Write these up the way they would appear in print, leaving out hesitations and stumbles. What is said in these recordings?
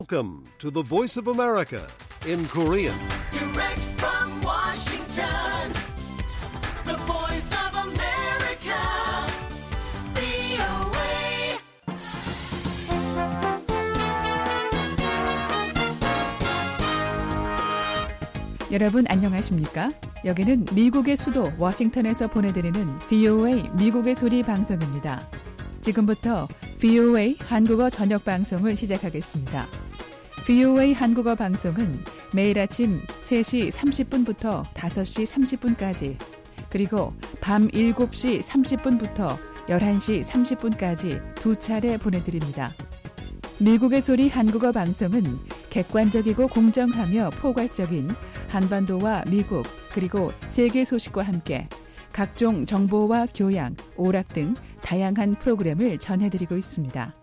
Welcome to the Voice of America in Korean. Direct from Washington, the Voice of America, VOA. 여러분 안녕하십니까? 여기는 미국의 수도 워싱턴에서 보내드리는 VOA 미국의 소리 방송입니다. 지금부터 VOA 한국어 저녁 방송을 시작하겠습니다. VOA 한국어 방송은 매일 아침 3시 30분부터 5시 30분까지 그리고 밤 7시 30분부터 11시 30분까지 두 차례 보내드립니다. 미국의 소리 한국어 방송은 객관적이고 공정하며 포괄적인 한반도와 미국 그리고 세계 소식과 함께 각종 정보와 교양, 오락 등 다양한 프로그램을 전해드리고 있습니다.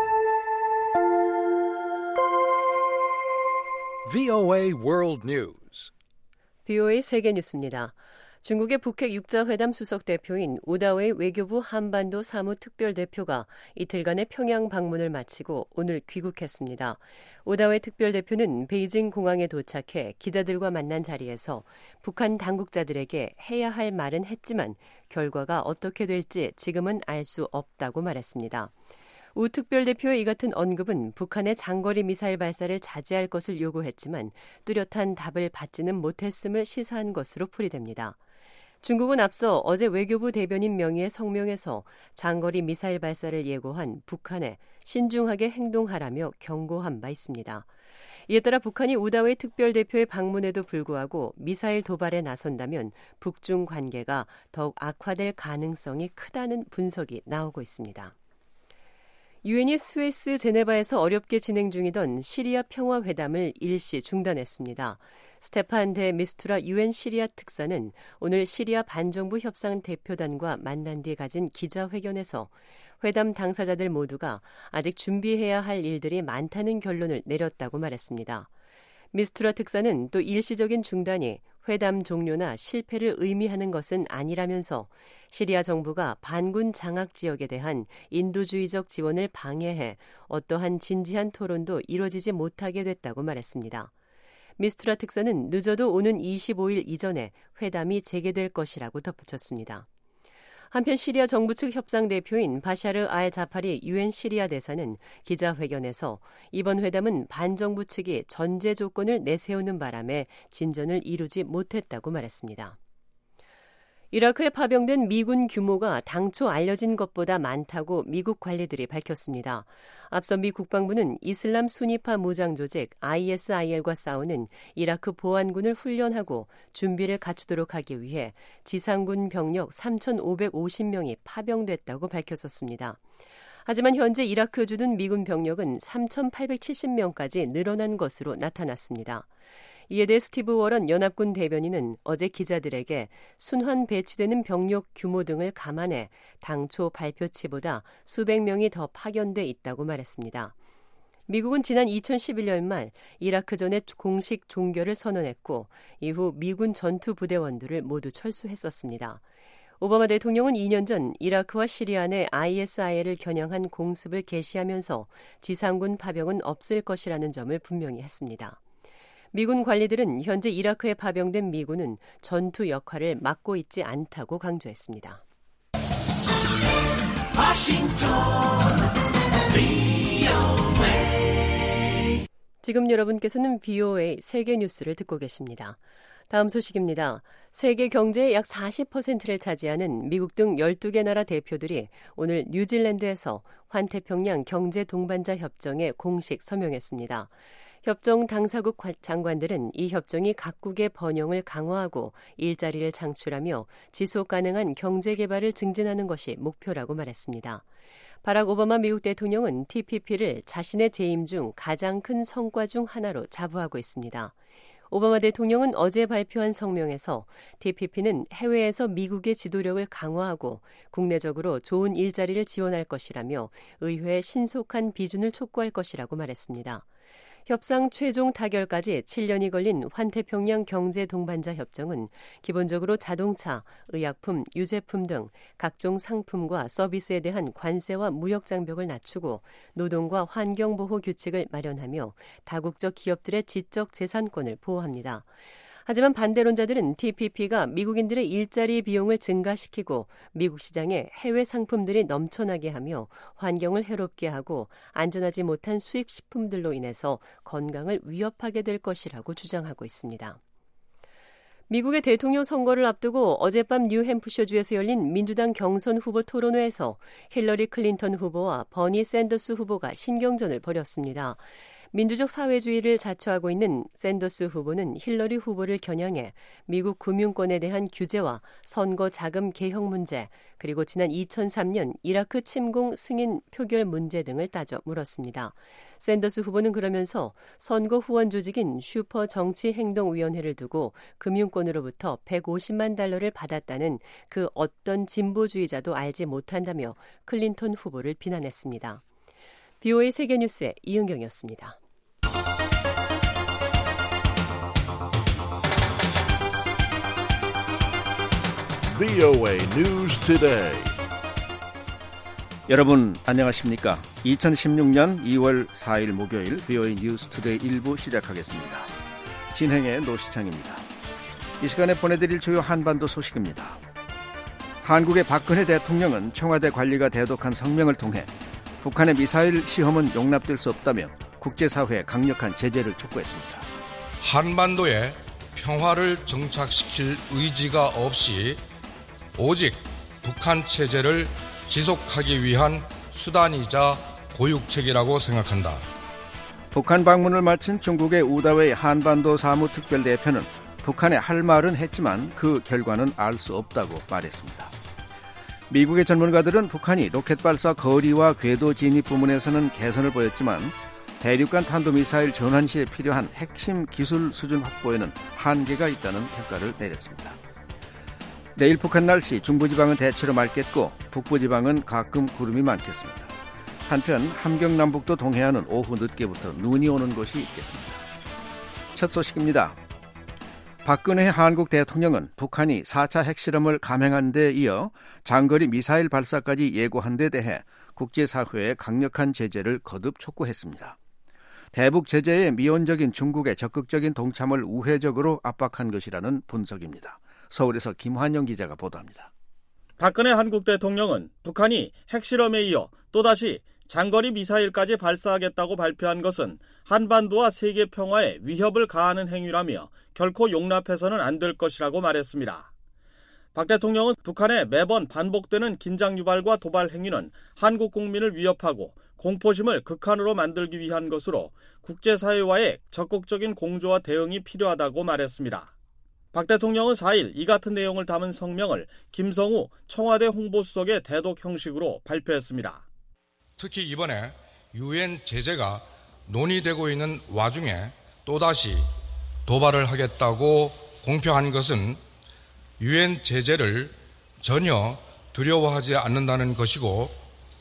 VOA World News. VOA 세계 뉴스입니다. 중국의 북핵 육자회담 수석 대표인 오다웨이 외교부 한반도 사무특별대표가 이틀간의 평양 방문을 마치고 오늘 귀국했습니다. 오다웨이 특별대표는 베이징 공항에 도착해 기자들과 만난 자리에서 북한 당국자들에게 해야 할 말은 했지만 결과가 어떻게 될지 지금은 알 수 없다고 말했습니다. 우 특별대표의 이 같은 언급은 북한의 장거리 미사일 발사를 자제할 것을 요구했지만 뚜렷한 답을 받지는 못했음을 시사한 것으로 풀이됩니다. 중국은 앞서 어제 외교부 대변인 명의의 성명에서 장거리 미사일 발사를 예고한 북한에 신중하게 행동하라며 경고한 바 있습니다. 이에 따라 북한이 오다웨이 특별대표의 방문에도 불구하고 미사일 도발에 나선다면 북중 관계가 더욱 악화될 가능성이 크다는 분석이 나오고 있습니다. 유엔이 스위스 제네바에서 어렵게 진행 중이던 시리아 평화회담을 일시 중단했습니다. 스테판 데 미스투라 유엔 시리아 특사는 오늘 시리아 반정부 협상 대표단과 만난 뒤 가진 기자회견에서 회담 당사자들 모두가 아직 준비해야 할 일들이 많다는 결론을 내렸다고 말했습니다. 미스투라 특사는 또 일시적인 중단이 회담 종료나 실패를 의미하는 것은 아니라면서 시리아 정부가 반군 장악 지역에 대한 인도주의적 지원을 방해해 어떠한 진지한 토론도 이뤄지지 못하게 됐다고 말했습니다. 미스투라 특사는 늦어도 오는 25일 이전에 회담이 재개될 것이라고 덧붙였습니다. 한편 시리아 정부 측 협상 대표인 바샤르 알 자파리 유엔 시리아 대사는 기자회견에서 이번 회담은 반정부 측이 전제 조건을 내세우는 바람에 진전을 이루지 못했다고 말했습니다. 이라크에 파병된 미군 규모가 당초 알려진 것보다 많다고 미국 관리들이 밝혔습니다. 앞서 미 국방부는 이슬람 수니파 무장 조직 ISIL과 싸우는 이라크 보안군을 훈련하고 준비를 갖추도록 하기 위해 지상군 병력 3,550명이 파병됐다고 밝혔었습니다. 하지만 현재 이라크 주둔 미군 병력은 3,870명까지 늘어난 것으로 나타났습니다. 이에 대해 스티브 워런 연합군 대변인은 어제 기자들에게 순환 배치되는 병력 규모 등을 감안해 당초 발표치보다 수백 명이 더 파견돼 있다고 말했습니다. 미국은 지난 2011년 말 이라크전의 공식 종결을 선언했고 이후 미군 전투 부대원들을 모두 철수했었습니다. 오바마 대통령은 2년 전 이라크와 시리아 내 ISIL을 겨냥한 공습을 개시하면서 지상군 파병은 없을 것이라는 점을 분명히 했습니다. 미군 관리들은 현재 이라크에 파병된 미군은 전투 역할을 맡고 있지 않다고 강조했습니다. 지금 여러분께서는 VOA 세계 뉴스를 듣고 계십니다. 다음 소식입니다. 세계 경제의 약 40%를 차지하는 미국 등 12개 나라 대표들이 오늘 뉴질랜드에서 환태평양 경제 동반자 협정에 공식 서명했습니다. 협정 당사국 장관들은 이 협정이 각국의 번영을 강화하고 일자리를 창출하며 지속 가능한 경제 개발을 증진하는 것이 목표라고 말했습니다. 바락 오바마 미국 대통령은 TPP를 자신의 재임 중 가장 큰 성과 중 하나로 자부하고 있습니다. 오바마 대통령은 어제 발표한 성명에서 TPP는 해외에서 미국의 지도력을 강화하고 국내적으로 좋은 일자리를 지원할 것이라며 의회의 신속한 비준을 촉구할 것이라고 말했습니다. 협상 최종 타결까지 7년이 걸린 환태평양 경제동반자 협정은 기본적으로 자동차, 의약품, 유제품 등 각종 상품과 서비스에 대한 관세와 무역 장벽을 낮추고 노동과 환경보호 규칙을 마련하며 다국적 기업들의 지적 재산권을 보호합니다. 하지만 반대론자들은 TPP가 미국인들의 일자리 비용을 증가시키고 미국 시장에 해외 상품들이 넘쳐나게 하며 환경을 해롭게 하고 안전하지 못한 수입 식품들로 인해서 건강을 위협하게 될 것이라고 주장하고 있습니다. 미국의 대통령 선거를 앞두고 어젯밤 뉴햄프셔주에서 열린 민주당 경선 후보 토론회에서 힐러리 클린턴 후보와 버니 샌더스 후보가 신경전을 벌였습니다. 민주적 사회주의를 자처하고 있는 샌더스 후보는 힐러리 후보를 겨냥해 미국 금융권에 대한 규제와 선거 자금 개혁 문제, 그리고 지난 2003년 이라크 침공 승인 표결 문제 등을 따져 물었습니다. 샌더스 후보는 그러면서 선거 후원 조직인 슈퍼 정치행동위원회를 두고 금융권으로부터 150만 달러를 받았다는 그 어떤 진보주의자도 알지 못한다며 클린턴 후보를 비난했습니다. BOA 세계뉴스의 이은경이었습니다. BOA News Today. 여러분 안녕하십니까? 2016년 2월 4일 목요일 BOA 뉴스 투데이 1부 시작하겠습니다. 진행의 노시창입니다. 이 시간에 보내드릴 주요 한반도 소식입니다. 한국의 박근혜 대통령은 청와대 관리가 대독한 성명을 통해 북한의 미사일 시험은 용납될 수 없다며 국제사회에 강력한 제재를 촉구했습니다. 한반도에 평화를 정착시킬 의지가 없이 오직 북한 체제를 지속하기 위한 수단이자 고육책이라고 생각한다. 북한 방문을 마친 중국의 우다웨이 한반도 사무특별대표는 북한에 할 말은 했지만 그 결과는 알 수 없다고 말했습니다. 미국의 전문가들은 북한이 로켓 발사 거리와 궤도 진입 부문에서는 개선을 보였지만 대륙간 탄도미사일 전환 시에 필요한 핵심 기술 수준 확보에는 한계가 있다는 평가를 내렸습니다. 내일 북한 날씨, 중부지방은 대체로 맑겠고 북부지방은 가끔 구름이 많겠습니다. 한편 함경남북도 동해안은 오후 늦게부터 눈이 오는 곳이 있겠습니다. 첫 소식입니다. 박근혜 한국 대통령은 북한이 4차 핵실험을 감행한 데 이어 장거리 미사일 발사까지 예고한 데 대해 국제사회에 강력한 제재를 거듭 촉구했습니다. 대북 제재에 미온적인 중국의 적극적인 동참을 우회적으로 압박한 것이라는 분석입니다. 서울에서 김환영 기자가 보도합니다. 박근혜 한국 대통령은 북한이 핵실험에 이어 또다시 장거리 미사일까지 발사하겠다고 발표한 것은 한반도와 세계 평화에 위협을 가하는 행위라며 결코 용납해서는 안 될 것이라고 말했습니다. 박 대통령은 북한의 매번 반복되는 긴장 유발과 도발 행위는 한국 국민을 위협하고 공포심을 극한으로 만들기 위한 것으로 국제사회와의 적극적인 공조와 대응이 필요하다고 말했습니다. 박 대통령은 4일 이 같은 내용을 담은 성명을 김성우 청와대 홍보수석의 대독 형식으로 발표했습니다. 특히 이번에 유엔 제재가 논의되고 있는 와중에 또다시 도발을 하겠다고 공표한 것은 유엔 제재를 전혀 두려워하지 않는다는 것이고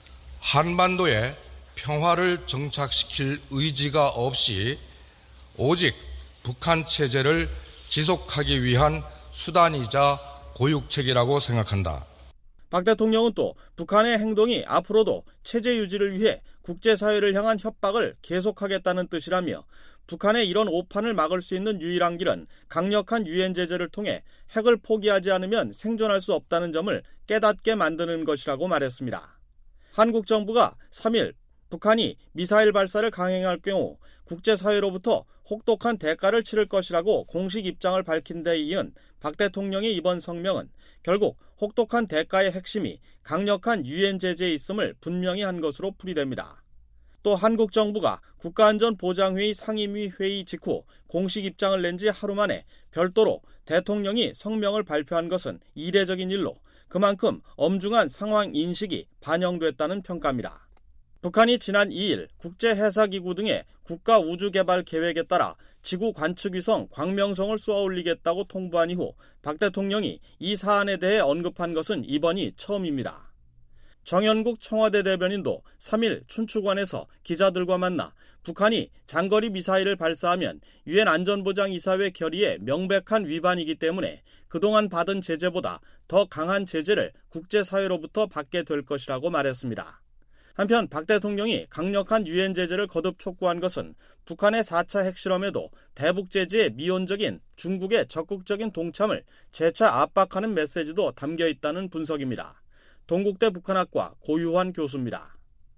한반도에 평화를 정착시킬 의지가 없이 오직 북한 체제를 지속하기 위한 수단이자 고육책이라고 생각한다. 박 대통령은 또 북한의 행동이 앞으로도 체제 유지를 위해 국제사회를 향한 협박을 계속하겠다는 뜻이라며 북한의 이런 오판을 막을 수 있는 유일한 길은 강력한 유엔 제재를 통해 핵을 포기하지 않으면 생존할 수 없다는 점을 깨닫게 만드는 것이라고 말했습니다. 한국 정부가 3일 북한이 미사일 발사를 강행할 경우 국제사회로부터 혹독한 대가를 치를 것이라고 공식 입장을 밝힌 데 이은 박 대통령의 이번 성명은 결국 혹독한 대가의 핵심이 강력한 유엔 제재에 있음을 분명히 한 것으로 풀이됩니다. 또 한국 정부가 국가안전보장회의 상임위 회의 직후 공식 입장을 낸 지 하루 만에 별도로 대통령이 성명을 발표한 것은 이례적인 일로 그만큼 엄중한 상황 인식이 반영됐다는 평가입니다. 북한이 지난 2일 국제해사기구 등의 국가우주개발 계획에 따라 지구 관측위성 광명성을 쏘아올리겠다고 통보한 이후 박 대통령이 이 사안에 대해 언급한 것은 이번이 처음입니다. 정연국 청와대 대변인도 3일 춘추관에서 기자들과 만나 북한이 장거리 미사일을 발사하면 유엔 안전보장이사회 결의에 명백한 위반이기 때문에 그동안 받은 제재보다 더 강한 제재를 국제사회로부터 받게 될 것이라고 말했습니다. 한편 박 대통령이 강력한 유엔 제재를 거듭 촉구한 것은 북한의 4차 핵실험에도 대북 제재에 미온적인 중국의 적극적인 동참을 재차 압박하는 메시지도 담겨 있다는 분석입니다. 동국대 북한학과 고유환 교수입니다.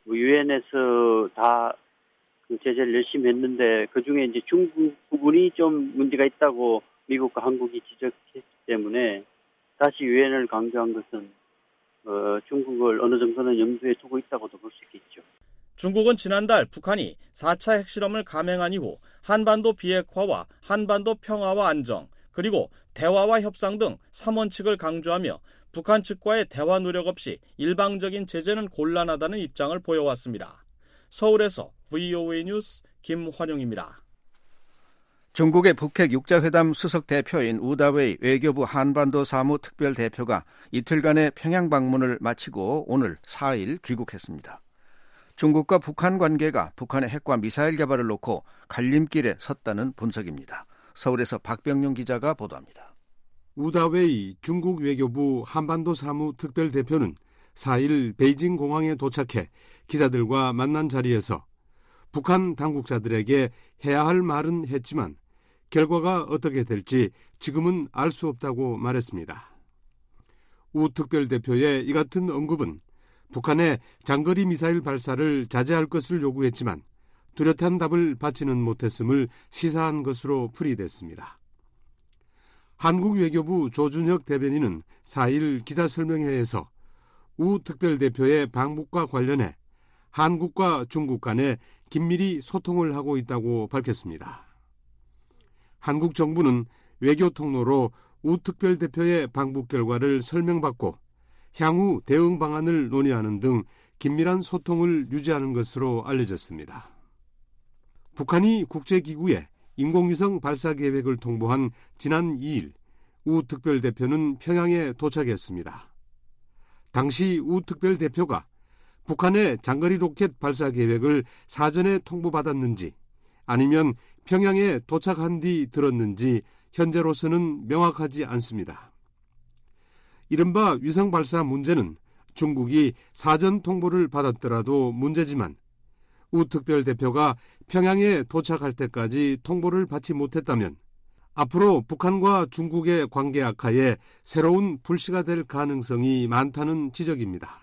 유엔에서 다 그 제재를 열심히 했는데 그중에 이제 중국 부분이 좀 문제가 있다고 미국과 한국이 지적했기 때문에 다시 유엔을 강조한 것은 중국을 어느 정도는 염두에 두고 있다고도 볼 수 있겠죠. 중국은 지난달 북한이 4차 핵실험을 감행한 이후 한반도 비핵화와 한반도 평화와 안정, 그리고 대화와 협상 등 3원칙을 강조하며 북한 측과의 대화 노력 없이 일방적인 제재는 곤란하다는 입장을 보여왔습니다. 서울에서 VOA 뉴스 김환용입니다. 중국의 북핵 육자회담 수석 대표인 우다웨이 외교부 한반도 사무 특별 대표가 이틀간의 평양 방문을 마치고 오늘 4일 귀국했습니다. 중국과 북한 관계가 북한의 핵과 미사일 개발을 놓고 갈림길에 섰다는 분석입니다. 서울에서 박병용 기자가 보도합니다. 우다웨이 중국 외교부 한반도 사무 특별 대표는 4일 베이징 공항에 도착해 기자들과 만난 자리에서 북한 당국자들에게 해야 할 말은 했지만 결과가 어떻게 될지 지금은 알 수 없다고 말했습니다. 우 특별대표의 이 같은 언급은 북한의 장거리 미사일 발사를 자제할 것을 요구했지만 뚜렷한 답을 받지는 못했음을 시사한 것으로 풀이됐습니다. 한국 외교부 조준혁 대변인은 4일 기자설명회에서 우 특별대표의 방북과 관련해 한국과 중국 간에 긴밀히 소통을 하고 있다고 밝혔습니다. 한국 정부는 외교 통로로 우 특별대표의 방북 결과를 설명받고 향후 대응 방안을 논의하는 등 긴밀한 소통을 유지하는 것으로 알려졌습니다. 북한이 국제기구에 인공위성 발사 계획을 통보한 지난 2일 우 특별대표는 평양에 도착했습니다. 당시 우 특별대표가 북한의 장거리 로켓 발사 계획을 사전에 통보받았는지 아니면 평양에 도착한 뒤 들었는지 현재로서는 명확하지 않습니다. 이른바 위성 발사 문제는 중국이 사전 통보를 받았더라도 문제지만 우 특별대표가 평양에 도착할 때까지 통보를 받지 못했다면 앞으로 북한과 중국의 관계 악화에 새로운 불씨가 될 가능성이 많다는 지적입니다.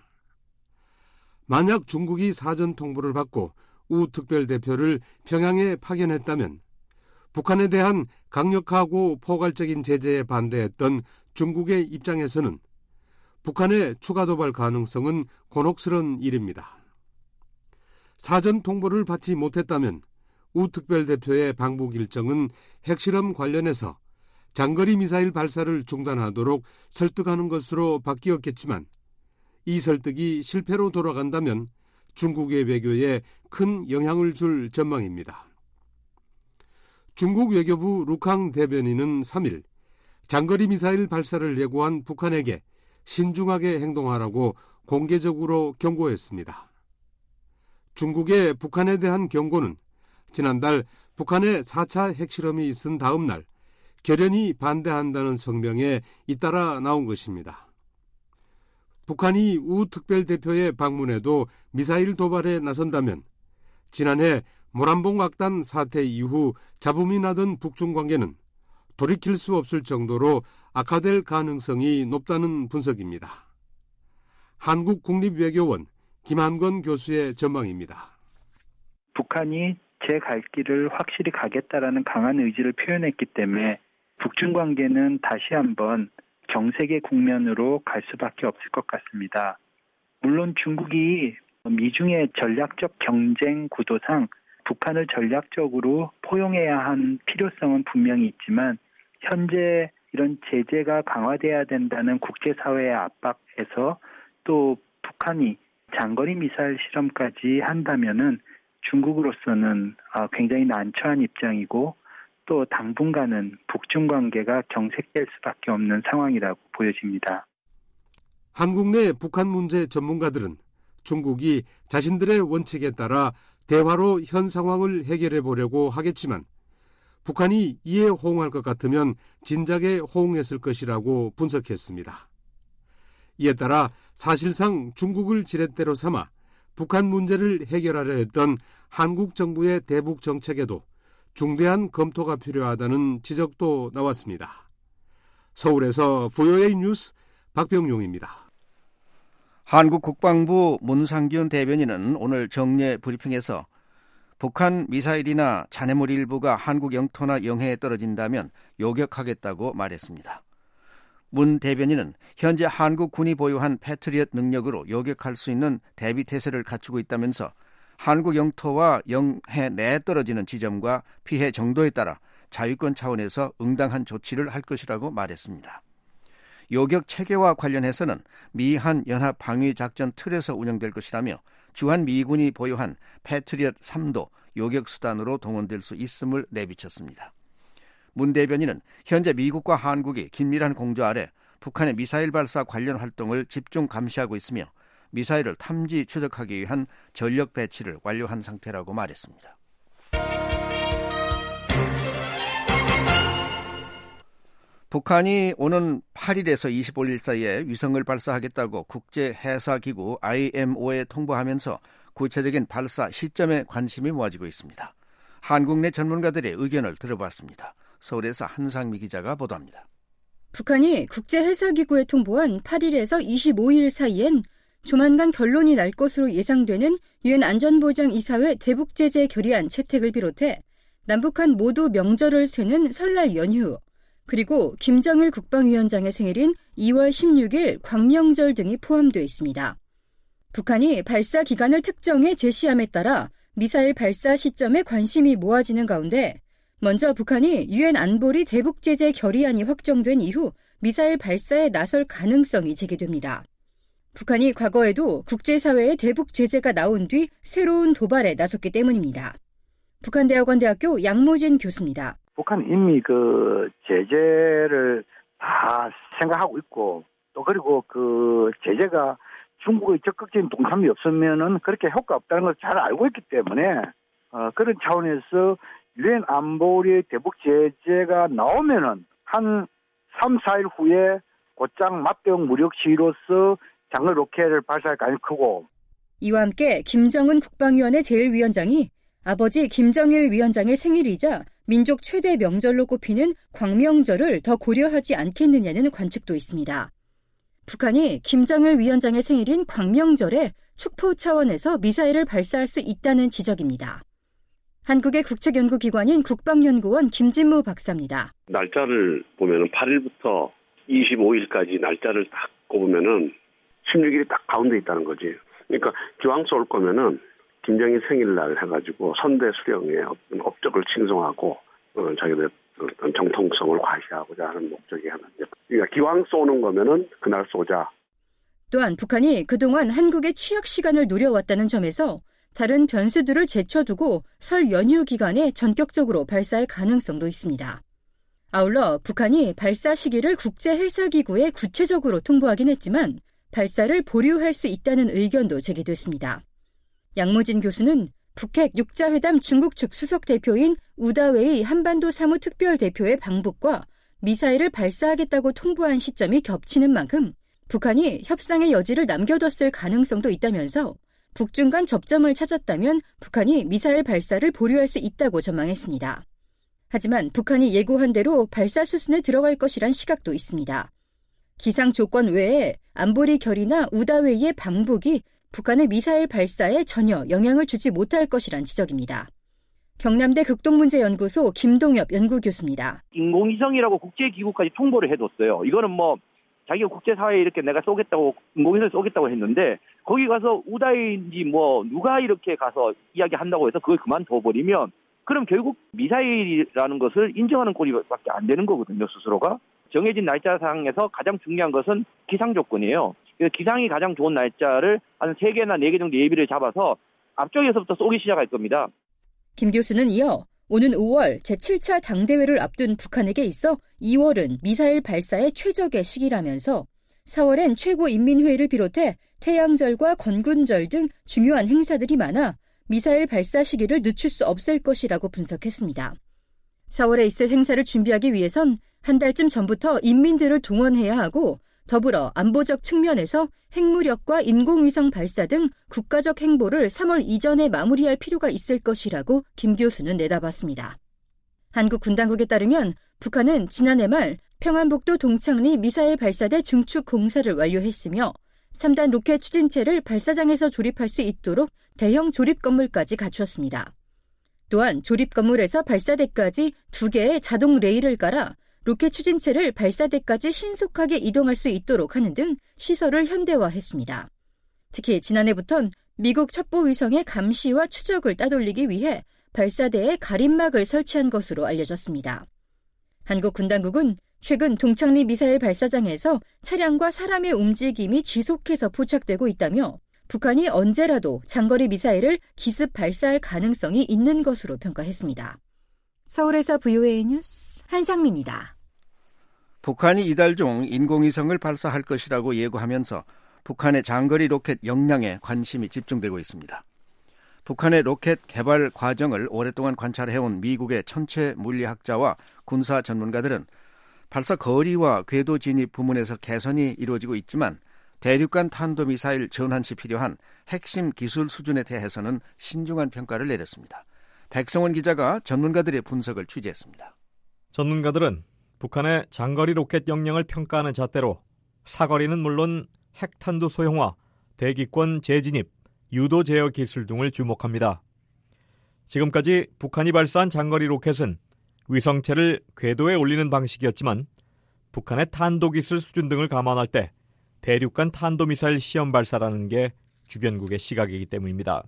만약 중국이 사전 통보를 받고 우 특별대표를 평양에 파견했다면 북한에 대한 강력하고 포괄적인 제재에 반대했던 중국의 입장에서는 북한의 추가 도발 가능성은 곤혹스러운 일입니다. 사전 통보를 받지 못했다면 우 특별대표의 방북 일정은 핵실험 관련해서 장거리 미사일 발사를 중단하도록 설득하는 것으로 바뀌었겠지만 이 설득이 실패로 돌아간다면 중국의 외교에 큰 영향을 줄 전망입니다. 중국 외교부 루캉 대변인은 3일 장거리 미사일 발사를 예고한 북한에게 신중하게 행동하라고 공개적으로 경고했습니다. 중국의 북한에 대한 경고는 지난달 북한의 4차 핵실험이 있은 다음 날 결연히 반대한다는 성명에 잇따라 나온 것입니다. 북한이 우 특별대표의 방문에도 미사일 도발에 나선다면 지난해 모란봉 악단 사태 이후 잡음이 나던 북중 관계는 돌이킬 수 없을 정도로 악화될 가능성이 높다는 분석입니다. 한국국립외교원 김한건 교수의 전망입니다. 북한이 제 갈 길을 확실히 가겠다라는 강한 의지를 표현했기 때문에 북중 관계는 다시 한번 경색의 국면으로 갈 수밖에 없을 것 같습니다. 물론 중국이 미중의 전략적 경쟁 구도상 북한을 전략적으로 포용해야 한 필요성은 분명히 있지만 현재 이런 제재가 강화돼야 된다는 국제사회의 압박에서 또 북한이 장거리 미사일 실험까지 한다면은 중국으로서는 굉장히 난처한 입장이고 또 당분간은 북중 관계가 경색될 수밖에 없는 상황이라고 보여집니다. 한국 내 북한 문제 전문가들은 중국이 자신들의 원칙에 따라 대화로 현 상황을 해결해 보려고 하겠지만 북한이 이에 호응할 것 같으면 진작에 호응했을 것이라고 분석했습니다. 이에 따라 사실상 중국을 지렛대로 삼아 북한 문제를 해결하려 했던 한국 정부의 대북 정책에도 중대한 검토가 필요하다는 지적도 나왔습니다. 서울에서 VOA 뉴스 박병용입니다. 한국 국방부 문상균 대변인은 오늘 정례 브리핑에서 북한 미사일이나 잔해물 일부가 한국 영토나 영해에 떨어진다면 요격하겠다고 말했습니다. 문 대변인은 현재 한국군이 보유한 패트리엇 능력으로 요격할 수 있는 대비태세를 갖추고 있다면서 한국 영토와 영해 내에 떨어지는 지점과 피해 정도에 따라 자위권 차원에서 응당한 조치를 할 것이라고 말했습니다. 요격 체계와 관련해서는 미한 연합 방위작전 틀에서 운영될 것이라며 주한 미군이 보유한 패트리엇 3도 요격 수단으로 동원될 수 있음을 내비쳤습니다. 문 대변인은 현재 미국과 한국이 긴밀한 공조 아래 북한의 미사일 발사 관련 활동을 집중 감시하고 있으며 미사일을 탐지 추적하기 위한 전력 배치를 완료한 상태라고 말했습니다. 북한이 오는 8일에서 25일 사이에 위성을 발사하겠다고 국제해사기구 IMO에 통보하면서 구체적인 발사 시점에 관심이 모아지고 있습니다. 한국 내 전문가들의 의견을 들어봤습니다. 서울에서 한상미 기자가 보도합니다. 북한이 국제해사기구에 통보한 8일에서 25일 사이엔 조만간 결론이 날 것으로 예상되는 유엔 안전보장이사회 대북제재 결의안 채택을 비롯해 남북한 모두 명절을 세는 설날 연휴, 그리고 김정일 국방위원장의 생일인 2월 16일 광명절 등이 포함되어 있습니다. 북한이 발사 기간을 특정해 제시함에 따라 미사일 발사 시점에 관심이 모아지는 가운데 먼저 북한이 유엔 안보리 대북제재 결의안이 확정된 이후 미사일 발사에 나설 가능성이 제기됩니다. 북한이 과거에도 국제사회의 대북제재가 나온 뒤 새로운 도발에 나섰기 때문입니다. 북한대학원대학교 양무진 교수입니다. 북한 이미 그 제재를 다 생각하고 있고 또 그리고 그 제재가 중국의 적극적인 동참이 없으면은 그렇게 효과 없다는 걸 잘 알고 있기 때문에 그런 차원에서 유엔 안보리 대북 제재가 나오면은 한 3, 4일 후에 곧장 맞대응 무력 시위로서 장거 로켓을 발사할 가능성이 크고 이와 함께 김정은 국방위원회 제1위원장이 아버지 김정일 위원장의 생일이자 민족 최대 명절로 꼽히는 광명절을 더 고려하지 않겠느냐는 관측도 있습니다. 북한이 김정일 위원장의 생일인 광명절에 축포 차원에서 미사일을 발사할 수 있다는 지적입니다. 한국의 국책연구기관인 국방연구원 김진무 박사입니다. 날짜를 보면은 8일부터 25일까지 날짜를 딱 꼽으면은 16일이 딱 가운데 있다는 거지. 그러니까 기왕 쏠 거면은 김정일 생일날 해가지고 선대 수령의 어떤 업적을 칭송하고 자기들 어떤 정통성을 과시하고자 하는 목적이 하는데, 그러니까 기왕 쏘는 거면은 그날 쏘자. 또한 북한이 그동안 한국의 취약 시간을 노려왔다는 점에서 다른 변수들을 제쳐두고 설 연휴 기간에 전격적으로 발사할 가능성도 있습니다. 아울러 북한이 발사 시기를 국제해사기구에 구체적으로 통보하긴 했지만 발사를 보류할 수 있다는 의견도 제기됐습니다. 양무진 교수는 북핵 6자회담 중국 측 수석 대표인 우다웨이 한반도 사무특별대표의 방북과 미사일을 발사하겠다고 통보한 시점이 겹치는 만큼 북한이 협상의 여지를 남겨뒀을 가능성도 있다면서 북중 간 접점을 찾았다면 북한이 미사일 발사를 보류할 수 있다고 전망했습니다. 하지만 북한이 예고한 대로 발사 수순에 들어갈 것이란 시각도 있습니다. 기상 조건 외에 안보리 결의나 우다웨이의 방북이 북한의 미사일 발사에 전혀 영향을 주지 못할 것이란 지적입니다. 경남대 극동문제연구소 김동엽 연구교수입니다. 인공위성이라고 국제기구까지 통보를 해뒀어요. 이거는 뭐 자기가 국제사회에 이렇게 내가 쏘겠다고 인공위성을 쏘겠다고 했는데 거기 가서 우다인지 뭐 누가 이렇게 가서 이야기한다고 해서 그걸 그만둬버리면 그럼 결국 미사일이라는 것을 인정하는 꼴밖에 안 되는 거거든요, 스스로가. 정해진 날짜상에서 가장 중요한 것은 기상 조건이에요. 그래서 기상이 가장 좋은 날짜를 한 3개나 4개 정도 예비를 잡아서 앞쪽에서부터 쏘기 시작할 겁니다. 김 교수는 이어 오는 5월 제7차 당대회를 앞둔 북한에게 있어 2월은 미사일 발사의 최적의 시기라면서 4월엔 최고인민회의를 비롯해 태양절과 건군절 등 중요한 행사들이 많아 미사일 발사 시기를 늦출 수 없을 것이라고 분석했습니다. 4월에 있을 행사를 준비하기 위해선 한 달쯤 전부터 인민들을 동원해야 하고 더불어 안보적 측면에서 핵무력과 인공위성 발사 등 국가적 행보를 3월 이전에 마무리할 필요가 있을 것이라고 김 교수는 내다봤습니다. 한국 군 당국에 따르면 북한은 지난해 말 평안북도 동창리 미사일 발사대 중축 공사를 완료했으며 3단 로켓 추진체를 발사장에서 조립할 수 있도록 대형 조립 건물까지 갖추었습니다. 또한 조립 건물에서 발사대까지 2개의 자동 레일을 깔아 로켓 추진체를 발사대까지 신속하게 이동할 수 있도록 하는 등 시설을 현대화했습니다. 특히 지난해부턴 미국 첩보위성의 감시와 추적을 따돌리기 위해 발사대에 가림막을 설치한 것으로 알려졌습니다. 한국 군 당국은 최근 동창리 미사일 발사장에서 차량과 사람의 움직임이 지속해서 포착되고 있다며 북한이 언제라도 장거리 미사일을 기습 발사할 가능성이 있는 것으로 평가했습니다. 서울에서 VOA 뉴스 한상미입니다. 북한이 이달 중 인공위성을 발사할 것이라고 예고하면서 북한의 장거리 로켓 역량에 관심이 집중되고 있습니다. 북한의 로켓 개발 과정을 오랫동안 관찰해온 미국의 천체 물리학자와 군사 전문가들은 발사 거리와 궤도 진입 부문에서 개선이 이루어지고 있지만 대륙간 탄도미사일 전환 시 필요한 핵심 기술 수준에 대해서는 신중한 평가를 내렸습니다. 백성원 기자가 전문가들의 분석을 취재했습니다. 전문가들은 북한의 장거리 로켓 역량을 평가하는 잣대로 사거리는 물론 핵탄두 소형화, 대기권 재진입, 유도 제어 기술 등을 주목합니다. 지금까지 북한이 발사한 장거리 로켓은 위성체를 궤도에 올리는 방식이었지만 북한의 탄도기술 수준 등을 감안할 때 대륙간 탄도미사일 시험 발사라는 게 주변국의 시각이기 때문입니다.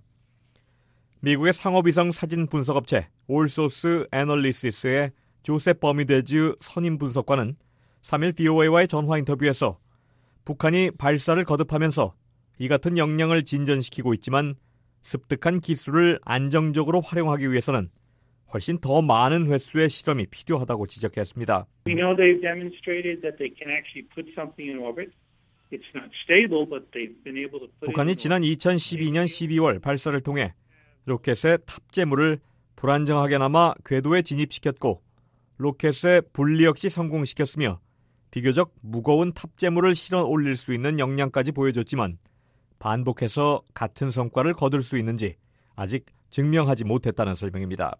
미국의 상업위성 사진 분석업체 올소스 애널리시스의 조셉 버미데즈 선임 분석관은 3일 VOA와의 전화 인터뷰에서 북한이 발사를 거듭하면서 이 같은 역량을 진전시키고 있지만 습득한 기술을 안정적으로 활용하기 위해서는 훨씬 더 많은 횟수의 실험이 필요하다고 지적했습니다. We know they've demonstrated that they can actually put something in orbit. It's not stable, but they've been able to put 북한이 지난 2012년 12월 발사를 통해 로켓의 탑재물을 불안정하게나마 궤도에 진입시켰고 로켓의 분리 역시 성공시켰으며 비교적 무거운 탑재물을 실어 올릴 수 있는 역량까지 보여줬지만 반복해서 같은 성과를 거둘 수 있는지 아직 증명하지 못했다는 설명입니다.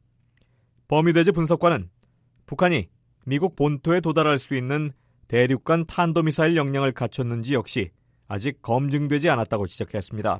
버미데즈 분석관은 북한이 미국 본토에 도달할 수 있는 대륙간 탄도미사일 역량을 갖췄는지 역시 아직 검증되지 않았다고 지적했습니다.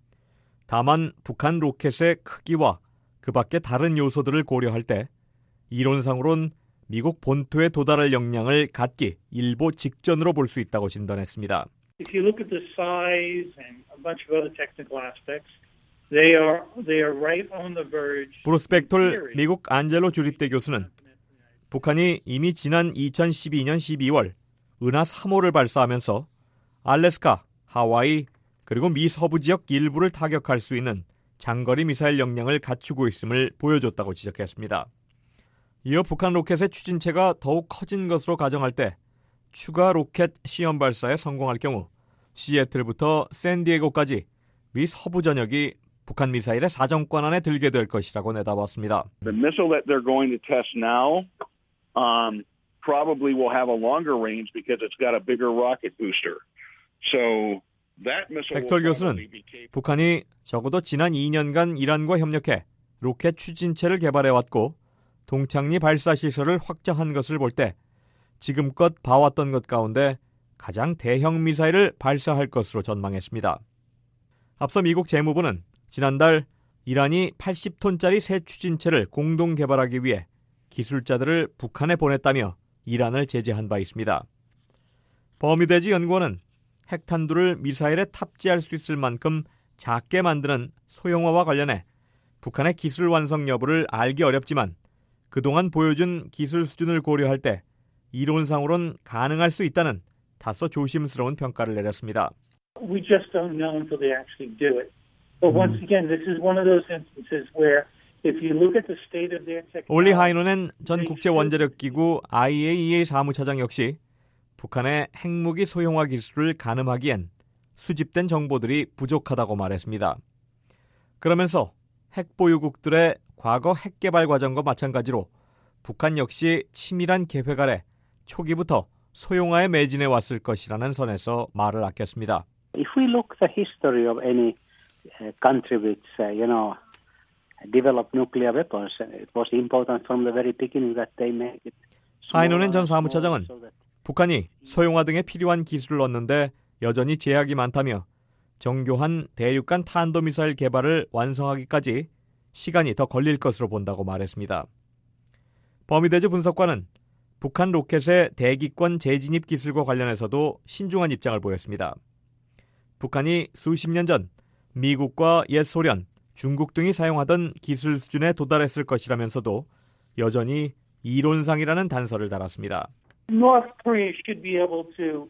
다만 북한 로켓의 크기와 그 밖의 다른 요소들을 고려할 때 이론상으론 미국 본토에 도달할 역량을 갖기 일보 직전으로 볼 수 있다고 진단했습니다. If you look at the size and a bunch of other technical aspects, they are right on the verge. 브루스 백톨 미국 안젤로 주립대 교수는 북한이 이미 지난 2012년 12월 은하 3호를 발사하면서 알래스카, 하와이 그리고 미 서부 지역 일부를 타격할 수 있는 장거리 미사일 역량을 갖추고 있음을 보여줬다고 지적했습니다. 이어 북한 로켓의 추진체가 더욱 커진 것으로 가정할 때 추가 로켓 시험 발사에 성공할 경우 시애틀부터 샌디에고까지 미 서부 전역이 북한 미사일의 사정권 안에 들게 될 것이라고 내다봤습니다. The missile that they're going to test now probably will have a longer range because it's got a bigger rocket booster. So that missile 백톨 교수는 북한이 적어도 지난 2년간 이란과 협력해 로켓 추진체를 개발해왔고 동창리 발사 시설을 확장한 것을 볼 때 지금껏 봐왔던 것 가운데 가장 대형 미사일을 발사할 것으로 전망했습니다. 앞서 미국 재무부는 지난달 이란이 80톤짜리 새 추진체를 공동 개발하기 위해 기술자들을 북한에 보냈다며 이란을 제재한 바 있습니다. 버미데즈 연구원은 핵탄두를 미사일에 탑재할 수 있을 만큼 작게 만드는 소형화와 관련해 북한의 기술 완성 여부를 알기 어렵지만 그동안 보여준 기술 수준을 고려할 때 이론상으로는 가능할 수 있다는 다소 조심스러운 평가를 내렸습니다. We just don't know until they actually do it. But once again, this is one of those instances where if you look at the state of their technology, 올리 하이노넨 전 국제원자력기구 IAEA 사무차장 역시 북한의 핵무기 소형화 기술을 가늠하기엔 수집된 정보들이 부족하다고 말했습니다. 그러면서 핵보유국들의 과거 핵개발 과정과 마찬가지로 북한 역시 치밀한 계획 아래 초기부터 소형화에 매진해 왔을 것이라는 선에서 말을 아꼈습니다. If we look the history of any country which, developed nuclear weapons, it was important from the very beginning that they make it. 하이노넨 전 사무차장은 북한이 소형화 등에 필요한 기술을 얻는데 여전히 제약이 많다며 정교한 대륙간 탄도미사일 개발을 완성하기까지 시간이 더 걸릴 것으로 본다고 말했습니다. 버미대즈 분석관은 북한 로켓의 대기권 재진입 기술과 관련해서도 신중한 입장을 보였습니다. 북한이 수십 년 전 미국과 옛 소련, 중국 등이 사용하던 기술 수준에 도달했을 것이라면서도 여전히 이론상이라는 단서를 달았습니다. North Korea should be able to,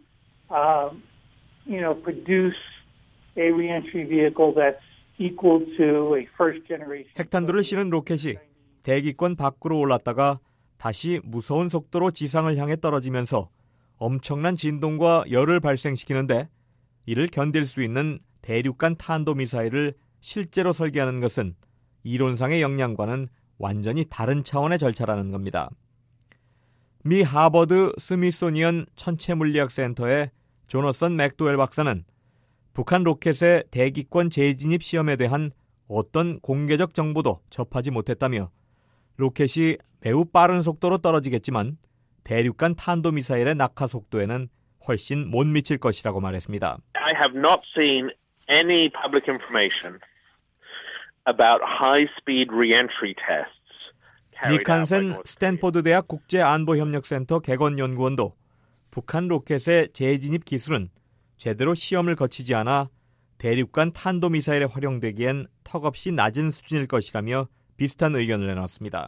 produce a reentry vehicle that's equal to a first generation. 핵탄두를 실은 로켓이 대기권 밖으로 올랐다가 다시 무서운 속도로 지상을 향해 떨어지면서 엄청난 진동과 열을 발생시키는데 이를 견딜 수 있는 대륙간 탄도미사일을 실제로 설계하는 것은 이론상의 역량과는 완전히 다른 차원의 절차라는 겁니다. 미 하버드 스미소니언 천체물리학센터의 조너선 맥도웰 박사는 북한 로켓의 대기권 재진입 시험에 대한 어떤 공개적 정보도 접하지 못했다며 로켓이 매우 빠른 속도로 떨어지겠지만 대륙간 탄도미사일의 낙하 속도에는 훨씬 못 미칠 것이라고 말했습니다. I have not seen any public information about high-speed re-entry tests. 니칸센 스탠포드 대학 국제안보협력센터 개건연구원도 북한 로켓의 재진입 기술은 제대로 시험을 거치지 않아 대륙간 탄도미사일에 활용되기엔 턱없이 낮은 수준일 것이라며 비슷한 의견을 내놨습니다.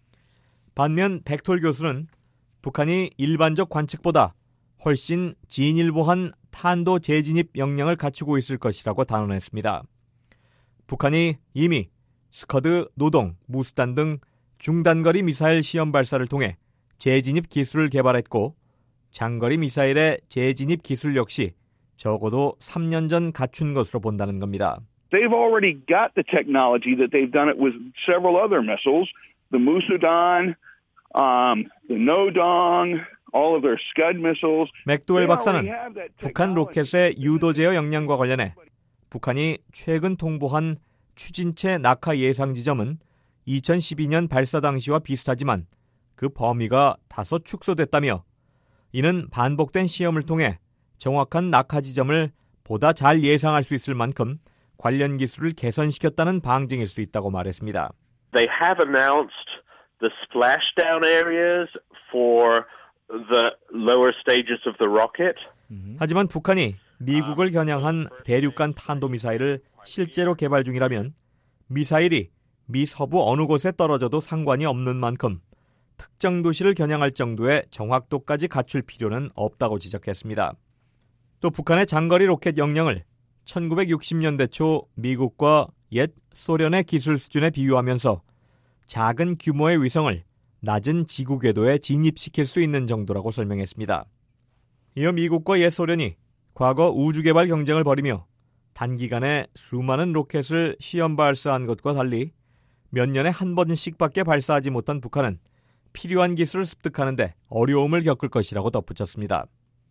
반면 백톨 교수는 북한이 일반적 관측보다 훨씬 진일보한 탄도 재진입 역량을 갖추고 있을 것이라고 단언했습니다. 북한이 이미 스커드, 노동, 무스탄 등 중단거리 미사일 시험 발사를 통해 재진입 기술을 개발했고 장거리 미사일의 재진입 기술 역시 적어도 3년 전 갖춘 것으로 본다는 겁니다. They've already got the technology that they've done it with several other missiles, the Musudan, the Nodong, all of their Scud missiles. 맥도웰 박사는 북한 로켓의 유도 제어 역량과 관련해 북한이 최근 통보한 추진체 낙하 예상 지점은 2012년 발사 당시와 비슷하지만 그 범위가 다소 축소됐다며 이는 반복된 시험을 통해 정확한 낙하 지점을 보다 잘 예상할 수 있을 만큼 관련 기술을 개선시켰다는 방증일 수 있다고 말했습니다. They have announced the splashdown areas for the lower stages of the rocket. 하지만 북한이 미국을 겨냥한 대륙간 탄도미사일을 실제로 개발 중이라면 미사일이 미 서부 어느 곳에 떨어져도 상관이 없는 만큼 특정 도시를 겨냥할 정도의 정확도까지 갖출 필요는 없다고 지적했습니다. 또 북한의 장거리 로켓 역량을 1960년대 초 미국과 옛 소련의 기술 수준에 비유하면서 작은 규모의 위성을 낮은 지구 궤도에 진입시킬 수 있는 정도라고 설명했습니다. 이어 미국과 옛 소련이 과거 우주 개발 경쟁을 벌이며 단기간에 수많은 로켓을 시험 발사한 것과 달리 몇 년에 한 번씩밖에 발사하지 못한 북한은 필요한 기술을 습득하는 데 어려움을 겪을 것이라고 덧붙였습니다.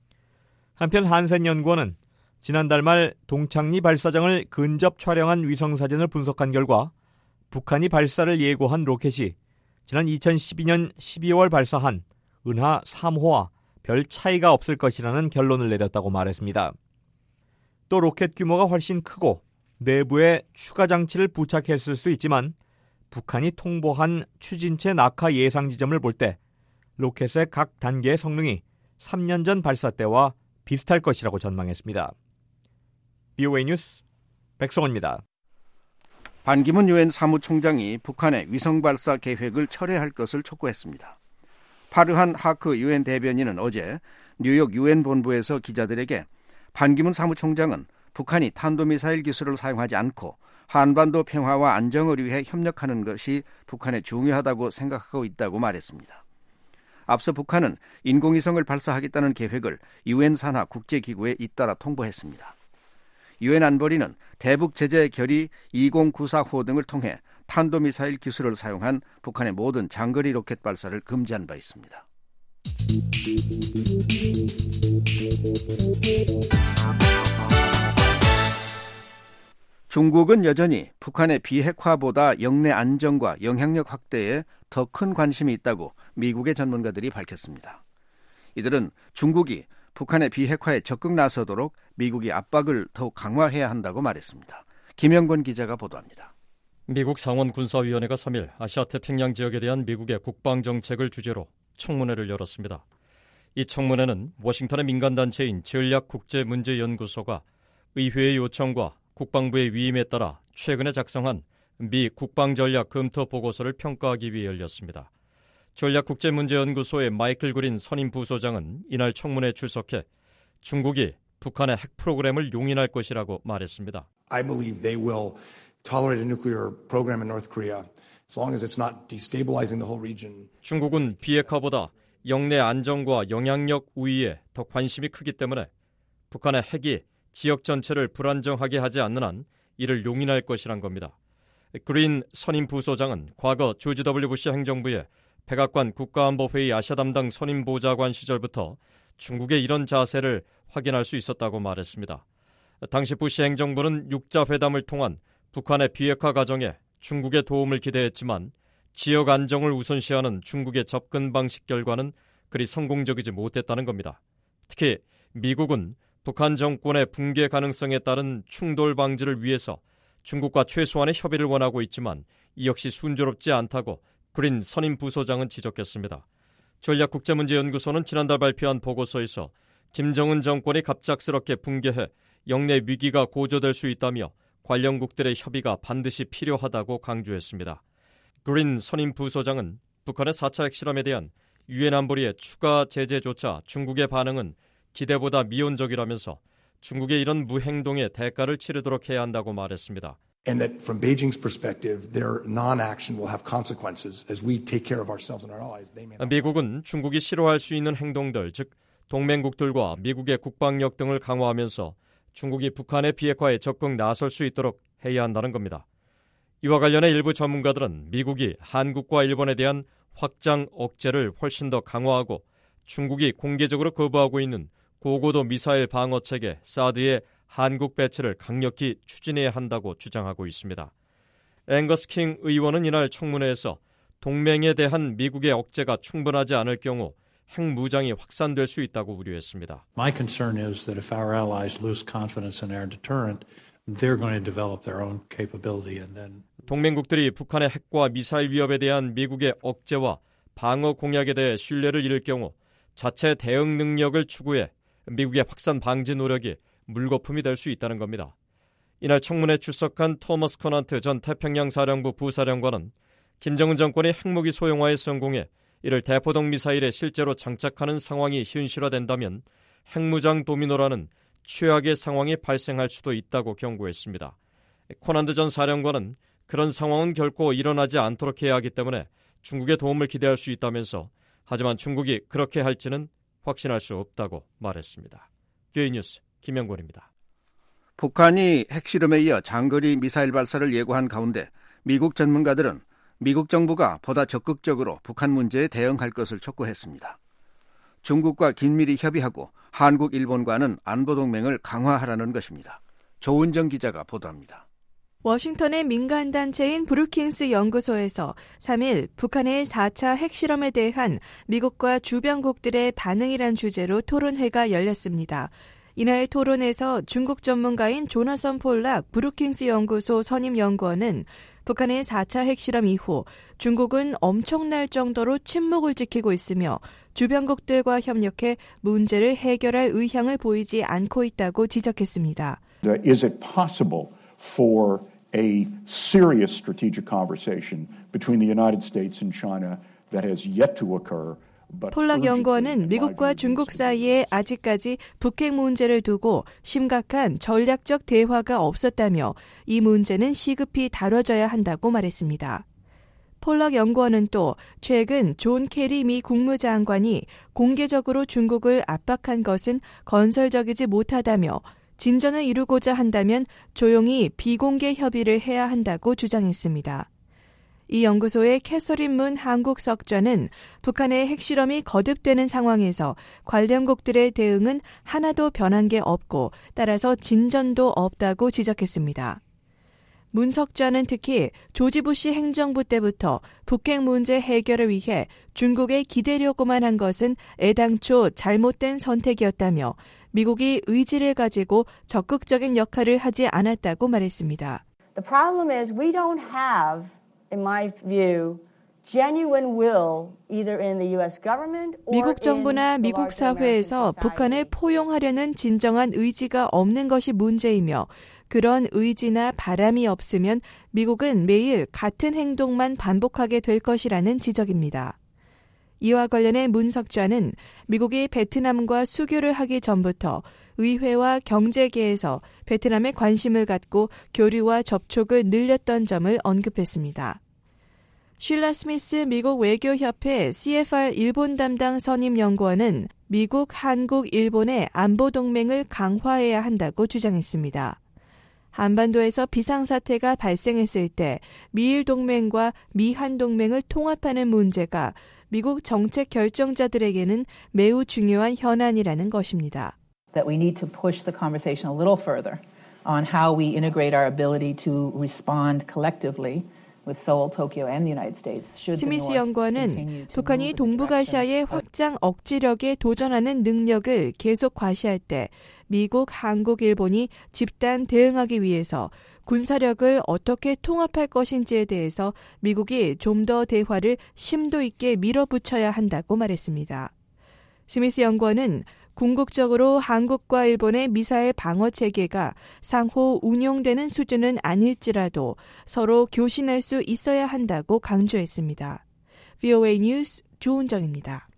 한편 한센 연구원은 지난달 말 동창리 발사장을 근접 촬영한 위성사진을 분석한 결과 북한이 발사를 예고한 로켓이 지난 2012년 12월 발사한 은하 3호와 별 차이가 없을 것이라는 결론을 내렸다고 말했습니다. 또 로켓 규모가 훨씬 크고 내부에 추가 장치를 부착했을 수 있지만 북한이 통보한 추진체 낙하 예상 지점을 볼 때 로켓의 각 단계의 성능이 3년 전 발사 때와 비슷할 것이라고 전망했습니다. BOA 뉴스 백성원입니다. 반기문 유엔 사무총장이 북한의 위성 발사 계획을 철회할 것을 촉구했습니다. 파르한 하크 유엔 대변인은 어제 뉴욕 유엔 본부에서 기자들에게 반기문 사무총장은 북한이 탄도미사일 기술을 사용하지 않고 한반도 평화와 안정을 위해 협력하는 것이 북한에 중요하다고 생각하고 있다고 말했습니다. 앞서 북한은 인공위성을 발사하겠다는 계획을 유엔 산하 국제기구에 잇따라 통보했습니다. 유엔 안보리는 대북 제재 결의 2094호 등을 통해 탄도미사일 기술을 사용한 북한의 모든 장거리 로켓 발사를 금지한 바 있습니다. 중국은 여전히 북한의 비핵화보다 영내 안정과 영향력 확대에 더 큰 관심이 있다고 미국의 전문가들이 밝혔습니다. 이들은 중국이 북한의 비핵화에 적극 나서도록 미국이 압박을 더욱 강화해야 한다고 말했습니다. 김영권 기자가 보도합니다. 미국 상원군사위원회가 3일 아시아태평양 지역에 대한 미국의 국방정책을 주제로 청문회를 열었습니다. 이 청문회는 워싱턴의 민간단체인 전략국제문제연구소가 의회의 요청과 국방부의 위임에 따라 최근에 작성한 미 국방전략 검토 보고서를 평가하기 위해 열렸습니다. 전략국제문제연구소의 마이클 그린 선임 부소장은 이날 청문회에 출석해 중국이 북한의 핵 프로그램을 용인할 것이라고 말했습니다. I believe they will tolerate a nuclear program in North Korea as long as it's not destabilizing the whole region. 중국은 비핵화보다 영내 안정과 영향력 우위에 더 관심이 크기 때문에 북한의 핵이 지역 전체를 불안정하게 하지 않는 한 이를 용인할 것이란 겁니다. 그린 선임 부소장은 과거 조지 W 부시 행정부의 백악관 국가안보회의 아시아 담당 선임 보좌관 시절부터 중국의 이런 자세를 확인할 수 있었다고 말했습니다. 당시 부시 행정부는 육자회담을 통한 북한의 비핵화 과정에 중국의 도움을 기대했지만 지역 안정을 우선시하는 중국의 접근 방식 결과는 그리 성공적이지 못했다는 겁니다. 특히 미국은 북한 정권의 붕괴 가능성에 따른 충돌 방지를 위해서 중국과 최소한의 협의를 원하고 있지만 이 역시 순조롭지 않다고 그린 선임 부소장은 지적했습니다. 전략국제문제연구소는 지난달 발표한 보고서에서 김정은 정권이 갑작스럽게 붕괴해 영내 위기가 고조될 수 있다며 관련국들의 협의가 반드시 필요하다고 강조했습니다. 그린 선임 부소장은 북한의 4차 핵실험에 대한 유엔 안보리의 추가 제재조차 중국의 반응은 기대보다 미온적이라면서 중국의 이런 무행동에 대가를 치르도록 해야 한다고 말했습니다. And that from Beijing's perspective, their non-action will have consequences as we take care of ourselves and our allies. 미국은 중국이 싫어할 수 있는 행동들, 즉 동맹국들과 미국의 국방력 등을 강화하면서 중국이 북한의 비핵화에 적극 나설 수 있도록 해야 한다는 겁니다. 이와 관련해 일부 전문가들은 미국이 한국과 일본에 대한 확장 억제를 훨씬 더 강화하고 중국이 공개적으로 거부하고 있는 고고도 미사일 방어체계 사드의 한국 배치를 강력히 추진해야 한다고 주장하고 있습니다. 앵거스 킹 의원은 이날 청문회에서 동맹에 대한 미국의 억제가 충분하지 않을 경우 핵무장이 확산될 수 있다고 우려했습니다. My concern is that if our allies lose confidence in our deterrent, they're going to develop their own capability and then 동맹국들이 북한의 핵과 미사일 위협에 대한 미국의 억제와 방어 공약에 대해 신뢰를 잃을 경우 자체 대응 능력을 추구해 미국의 확산 방지 노력이 물거품이 될 수 있다는 겁니다. 이날 청문회에 출석한 토머스 커넌트 전 태평양 사령부 부사령관은 김정은 정권이 핵무기 소형화에 성공해 이를 대포동 미사일에 실제로 장착하는 상황이 현실화된다면 핵무장 도미노라는 최악의 상황이 발생할 수도 있다고 경고했습니다. 코난드 전 사령관은 그런 상황은 결코 일어나지 않도록 해야 하기 때문에 중국의 도움을 기대할 수 있다면서 하지만 중국이 그렇게 할지는 확신할 수 없다고 말했습니다. 뷰이 뉴스 김영권입니다. 북한이 핵실험에 이어 장거리 미사일 발사를 예고한 가운데 미국 전문가들은 미국 정부가 보다 적극적으로 북한 문제에 대응할 것을 촉구했습니다. 중국과 긴밀히 협의하고 한국, 일본과는 안보동맹을 강화하라는 것입니다. 조은정 기자가 보도합니다. 워싱턴의 민간단체인 브루킹스 연구소에서 3일 북한의 4차 핵실험에 대한 미국과 주변국들의 반응이란 주제로 토론회가 열렸습니다. 이날 토론에서 중국 전문가인 조나선 폴락 브루킹스 연구소 선임 연구원은 북한의 4차 핵실험 이후 중국은 엄청날 정도로 침묵을 지키고 있으며 주변국들과 협력해 문제를 해결할 의향을 보이지 않고 있다고 지적했습니다. Is it possible for a serious strategic conversation between the United States and China that has yet to occur? 폴락 연구원은 미국과 중국 사이에 아직까지 북핵 문제를 두고 심각한 전략적 대화가 없었다며 이 문제는 시급히 다뤄져야 한다고 말했습니다. 폴럭 연구원은 또 최근 존 케리 미 국무장관이 공개적으로 중국을 압박한 것은 건설적이지 못하다며 진전을 이루고자 한다면 조용히 비공개 협의를 해야 한다고 주장했습니다. 이 연구소의 캐서린 문 한국석좌는 북한의 핵실험이 거듭되는 상황에서 관련국들의 대응은 하나도 변한 게 없고 따라서 진전도 없다고 지적했습니다. 문 석좌는 특히 조지 부시 행정부 때부터 북핵 문제 해결을 위해 중국에 기대려고만 한 것은 애당초 잘못된 선택이었다며 미국이 의지를 가지고 적극적인 역할을 하지 않았다고 말했습니다. The problem is we don't have, in my view, genuine will either in the US government or 미국 정부나 미국 사회에서 북한을 포용하려는 진정한 의지가 없는 것이 문제이며 그런 의지나 바람이 없으면 미국은 매일 같은 행동만 반복하게 될 것이라는 지적입니다. 이와 관련해 문석좌는 미국이 베트남과 수교를 하기 전부터 의회와 경제계에서 베트남에 관심을 갖고 교류와 접촉을 늘렸던 점을 언급했습니다. 쉴라 스미스 미국 외교협회 CFR 일본 담당 선임 연구원은 미국, 한국, 일본의 안보 동맹을 강화해야 한다고 주장했습니다. 한반도에서 비상사태가 발생했을 때 미일 동맹과 미한 동맹을 통합하는 문제가 미국 정책 결정자들에게는 매우 중요한 현안이라는 것입니다. That we need to push the conversation a little further on how we integrate our ability to respond collectively with Seoul, Tokyo, and the United States. 스미스 연구원은 북한이 동북아시아의 확장 억지력에 도전하는 능력을 계속 과시할 때 미국, 한국, 일본이 집단 대응하기 위해서 군사력을 어떻게 통합할 것인지에 대해서 미국이 좀 더 대화를 심도 있게 밀어붙여야 한다고 말했습니다. 스미스 연구원은 궁극적으로 한국과 일본의 미사일 방어 체계가 상호 운용되는 수준은 아닐지라도 서로 교신할 수 있어야 한다고 강조했습니다. VOA 뉴스 조은정입니다.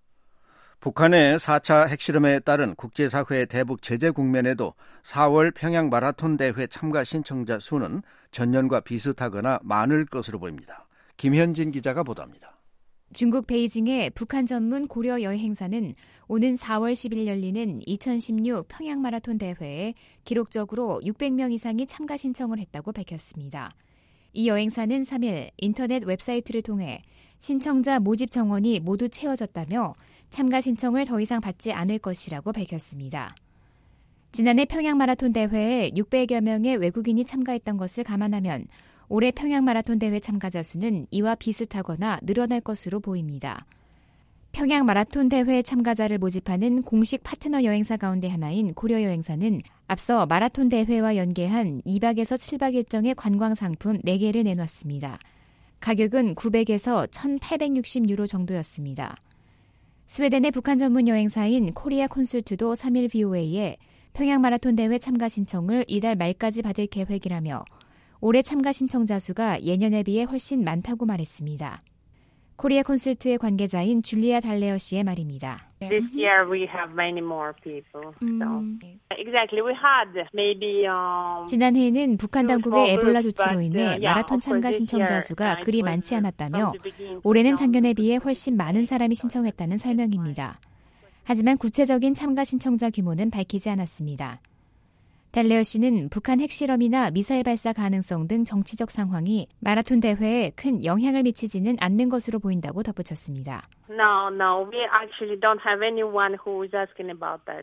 북한의 4차 핵실험에 따른 국제사회의 대북 제재 국면에도 4월 평양 마라톤 대회 참가 신청자 수는 전년과 비슷하거나 많을 것으로 보입니다. 김현진 기자가 보도합니다. 중국 베이징의 북한 전문 고려 여행사는 오는 4월 10일 열리는 2016 평양 마라톤 대회에 기록적으로 600명 이상이 참가 신청을 했다고 밝혔습니다. 이 여행사는 3일 인터넷 웹사이트를 통해 신청자 모집 정원이 모두 채워졌다며 참가 신청을 더 이상 받지 않을 것이라고 밝혔습니다. 지난해 평양 마라톤 대회에 600여 명의 외국인이 참가했던 것을 감안하면 올해 평양 마라톤 대회 참가자 수는 이와 비슷하거나 늘어날 것으로 보입니다. 평양 마라톤 대회 참가자를 모집하는 공식 파트너 여행사 가운데 하나인 고려 여행사는 앞서 마라톤 대회와 연계한 2박에서 7박 일정의 관광 상품 4개를 내놨습니다. 가격은 900에서 1,860유로 정도였습니다. 스웨덴의 북한 전문 여행사인 코리아 콘술트도 3일 VOA에 평양 마라톤 대회 참가 신청을 이달 말까지 받을 계획이라며 올해 참가 신청자 수가 예년에 비해 훨씬 많다고 말했습니다. 코리아 콘술트의 관계자인 줄리아 달레어 씨의 말입니다. This year we have many more people. So exactly we had maybe 지난해에는 북한 당국의 에볼라 조치로 인해 마라톤 참가 신청자 수가 그리 많지 않았다며 올해는 작년에 비해 훨씬 많은 사람이 신청했다는 설명입니다. 하지만 구체적인 참가 신청자 규모는 밝히지 않았습니다. 달레어 씨는 북한 핵실험이나 미사일 발사 가능성 등 정치적 상황이 마라톤 대회에 큰 영향을 미치지는 않는 것으로 보인다고 덧붙였습니다. No, we actually don't have anyone who is asking about that,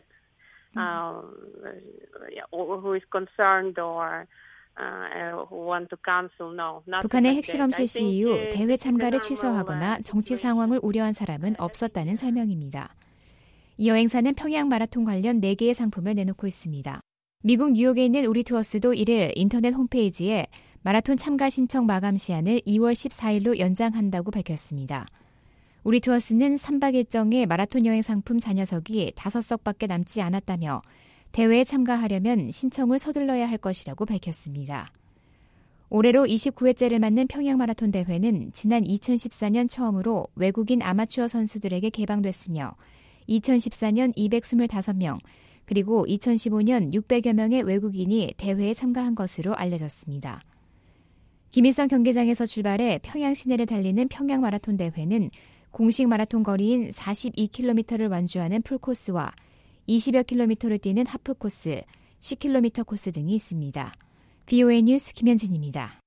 who is concerned or who want to cancel. No, 북한의 핵실험 실시 이후 대회 참가를 취소하거나 정치 상황을 우려한 사람은 없었다는 설명입니다. 이 여행사는 평양 마라톤 관련 4개의 상품을 내놓고 있습니다. 미국 뉴욕에 있는 우리투어스도 1일 인터넷 홈페이지에 마라톤 참가 신청 마감 시한을 2월 14일로 연장한다고 밝혔습니다. 우리투어스는 3박 일정의 마라톤 여행 상품 잔여석이 5석밖에 남지 않았다며 대회에 참가하려면 신청을 서둘러야 할 것이라고 밝혔습니다. 올해로 29회째를 맞는 평양 마라톤 대회는 지난 2014년 처음으로 외국인 아마추어 선수들에게 개방됐으며 2014년 225명, 그리고 2015년 600여 명의 외국인이 대회에 참가한 것으로 알려졌습니다. 김일성 경기장에서 출발해 평양 시내를 달리는 평양 마라톤 대회는 공식 마라톤 거리인 42km를 완주하는 풀코스와 20여 킬로미터를 뛰는 하프 코스, 10km 코스 등이 있습니다. VOA 뉴스 김현진입니다.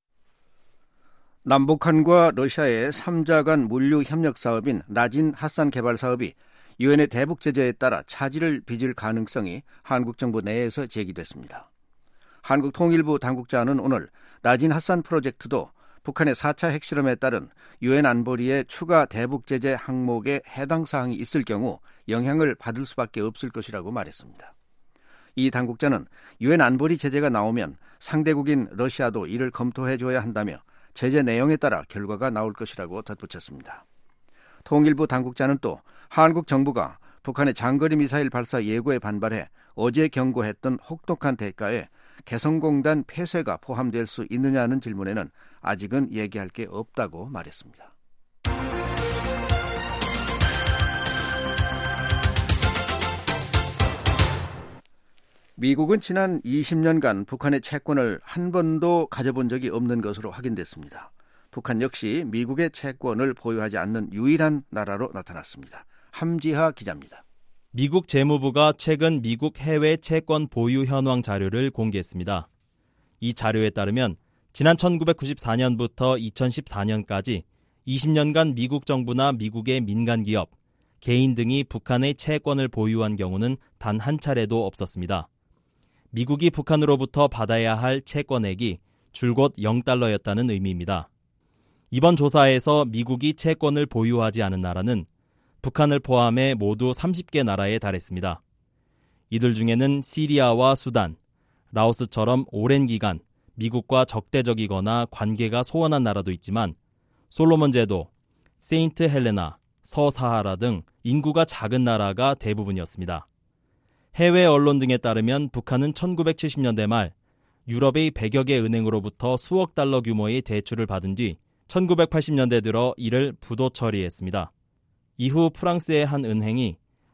남북한과 러시아의 3자 간 물류 협력 사업인 라진 핫산 개발 사업이 유엔의 대북 제재에 따라 차질을 빚을 가능성이 한국 정부 내에서 제기됐습니다. 한국통일부 당국자는 오늘 라진 핫산 프로젝트도 북한의 4차 핵실험에 따른 유엔 안보리의 추가 대북 제재 항목에 해당 사항이 있을 경우 영향을 받을 수밖에 없을 것이라고 말했습니다. 이 당국자는 유엔 안보리 제재가 나오면 상대국인 러시아도 이를 검토해줘야 한다며 제재 내용에 따라 결과가 나올 것이라고 덧붙였습니다. 통일부 당국자는 또 한국 정부가 북한의 장거리 미사일 발사 예고에 반발해 어제 경고했던 혹독한 대가에 개성공단 폐쇄가 포함될 수 있느냐는 질문에는 아직은 얘기할 게 없다고 말했습니다. 미국은 지난 20년간 북한의 채권을 한 번도 가져본 적이 없는 것으로 확인됐습니다. 북한 역시 미국의 채권을 보유하지 않는 유일한 나라로 나타났습니다. 함지하 기자입니다. 미국 재무부가 최근 미국 해외 채권 보유 현황 자료를 공개했습니다. 이 자료에 따르면 지난 1994년부터 2014년까지 20년간 미국 정부나 미국의 민간 기업, 개인 등이 북한의 채권을 보유한 경우는 단 한 차례도 없었습니다. 미국이 북한으로부터 받아야 할 채권액이 줄곧 0달러였다는 의미입니다. 이번 조사에서 미국이 채권을 보유하지 않은 나라는 북한을 포함해 모두 30개 나라에 달했습니다. 이들 중에는 시리아와 수단, 라오스처럼 오랜 기간 미국과 적대적이거나 관계가 소원한 나라도 있지만 솔로몬 제도, 세인트 헬레나, 서사하라 등 인구가 작은 나라가 대부분이었습니다. 해외 언론 등에 따르면 북한은 1970년대 말 유럽의 100여 개 은행으로부터 수억 달러 규모의 대출을 받은 뒤 1980년대 들어 이를 부도 처리했습니다. 이후 프랑스의 한 은행이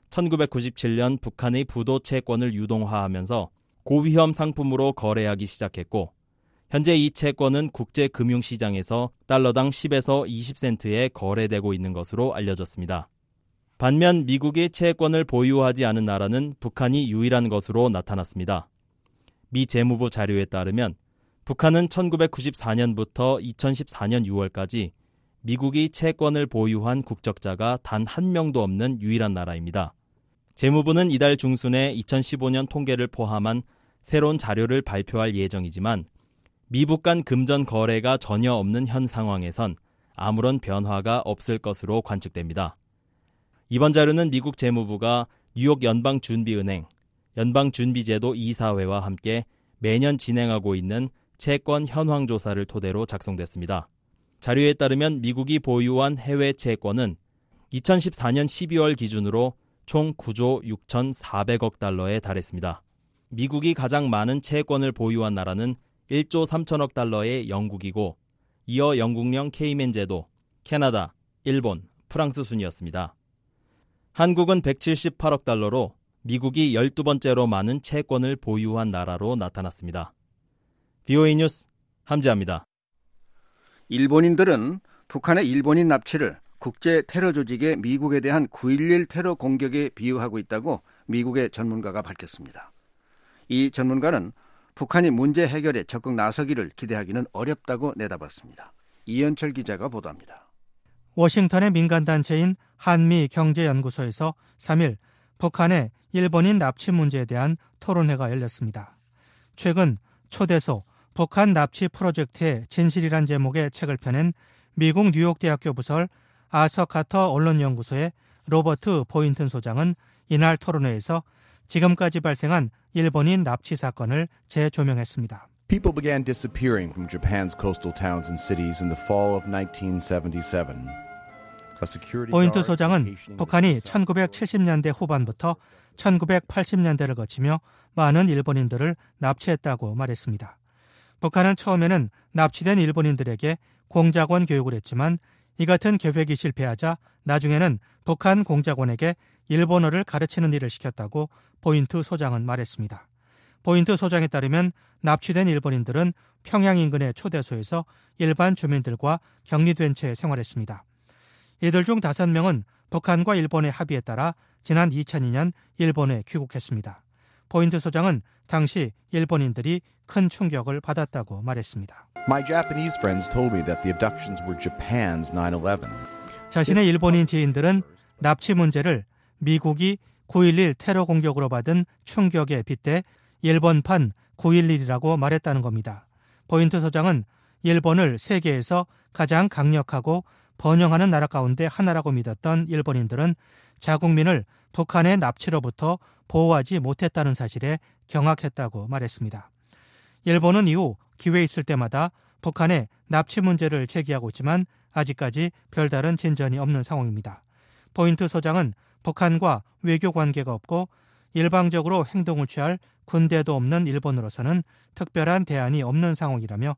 1997년 북한의 부도 채권을 유동화하면서 고위험 상품으로 거래하기 시작했고 현재 이 채권은 국제금융시장에서 달러당 10에서 20센트에 거래되고 있는 것으로 알려졌습니다. 반면 미국이 채권을 보유하지 않은 나라는 북한이 유일한 것으로 나타났습니다. 미 재무부 자료에 따르면 북한은 1994년부터 2014년 6월까지 미국이 채권을 보유한 국적자가 단 한 명도 없는 유일한 나라입니다. 재무부는 이달 중순에 2015년 통계를 포함한 새로운 자료를 발표할 예정이지만 미북 간 금전 거래가 전혀 없는 현 상황에선 아무런 변화가 없을 것으로 관측됩니다. 이번 자료는 미국 재무부가 뉴욕 연방준비은행, 연방준비제도 이사회와 함께 매년 진행하고 있는 채권 현황 조사를 토대로 작성됐습니다. 자료에 따르면 미국이 보유한 해외 채권은 2014년 12월 기준으로 총 9조 6,400억 달러에 달했습니다. 미국이 가장 많은 채권을 보유한 나라는 1조 3천억 달러의 영국이고 이어 영국령 케이맨 제도, 캐나다, 일본, 프랑스 순이었습니다. 한국은 178억 달러로 미국이 12번째로 많은 채권을 보유한 나라로 나타났습니다. VOA 뉴스 함지아입니다. 일본인들은 북한의 일본인 납치를 국제 테러 조직의 미국에 대한 9.11 테러 공격에 비유하고 있다고 미국의 전문가가 밝혔습니다. 이 전문가는 북한이 문제 해결에 적극 나서기를 기대하기는 어렵다고 내다봤습니다. 이현철 기자가 보도합니다. 워싱턴의 민간단체인 한미경제연구소에서 3일 북한의 일본인 납치 문제에 대한 토론회가 열렸습니다. 최근 초대소 북한 납치 프로젝트의 진실이란 제목의 책을 펴낸 미국 뉴욕대학교 부설 아서 카터 언론연구소의 로버트 보인튼 소장은 이날 토론회에서 지금까지 발생한 일본인 납치 사건을 재조명했습니다. People began disappearing from Japan's coastal towns and cities in the fall of 1977. 보인트 소장은 북한이 1970년대 후반부터 1980년대를 거치며 많은 일본인들을 납치했다고 말했습니다. 북한은 처음에는 납치된 일본인들에게 공작원 교육을 했지만 이 같은 계획이 실패하자 나중에는 북한 공작원에게 일본어를 가르치는 일을 시켰다고 보인트 소장은 말했습니다. 보인트 소장에 따르면 납치된 일본인들은 평양 인근의 초대소에서 일반 주민들과 격리된 채 생활했습니다. 이들 중 5명은 북한과 일본의 합의에 따라 지난 2002년 일본에 귀국했습니다. 포인트 소장은 당시 일본인들이 큰 충격을 받았다고 말했습니다. My Japanese friends told me that the abductions were Japan's 9/11. 자신의 일본인 지인들은 납치 문제를 미국이 9.11 테러 공격으로 받은 충격에 빗대 일본판 9.11이라고 말했다는 겁니다. 포인트 소장은 일본을 세계에서 가장 강력하고 번영하는 나라 가운데 하나라고 믿었던 일본인들은 자국민을 북한의 납치로부터 보호하지 못했다는 사실에 경악했다고 말했습니다. 일본은 이후 기회 있을 때마다 북한의 납치 문제를 제기하고 있지만 아직까지 별다른 진전이 없는 상황입니다. 포인트 소장은 북한과 외교 관계가 없고 일방적으로 행동을 취할 군대도 없는 일본으로서는 특별한 대안이 없는 상황이라며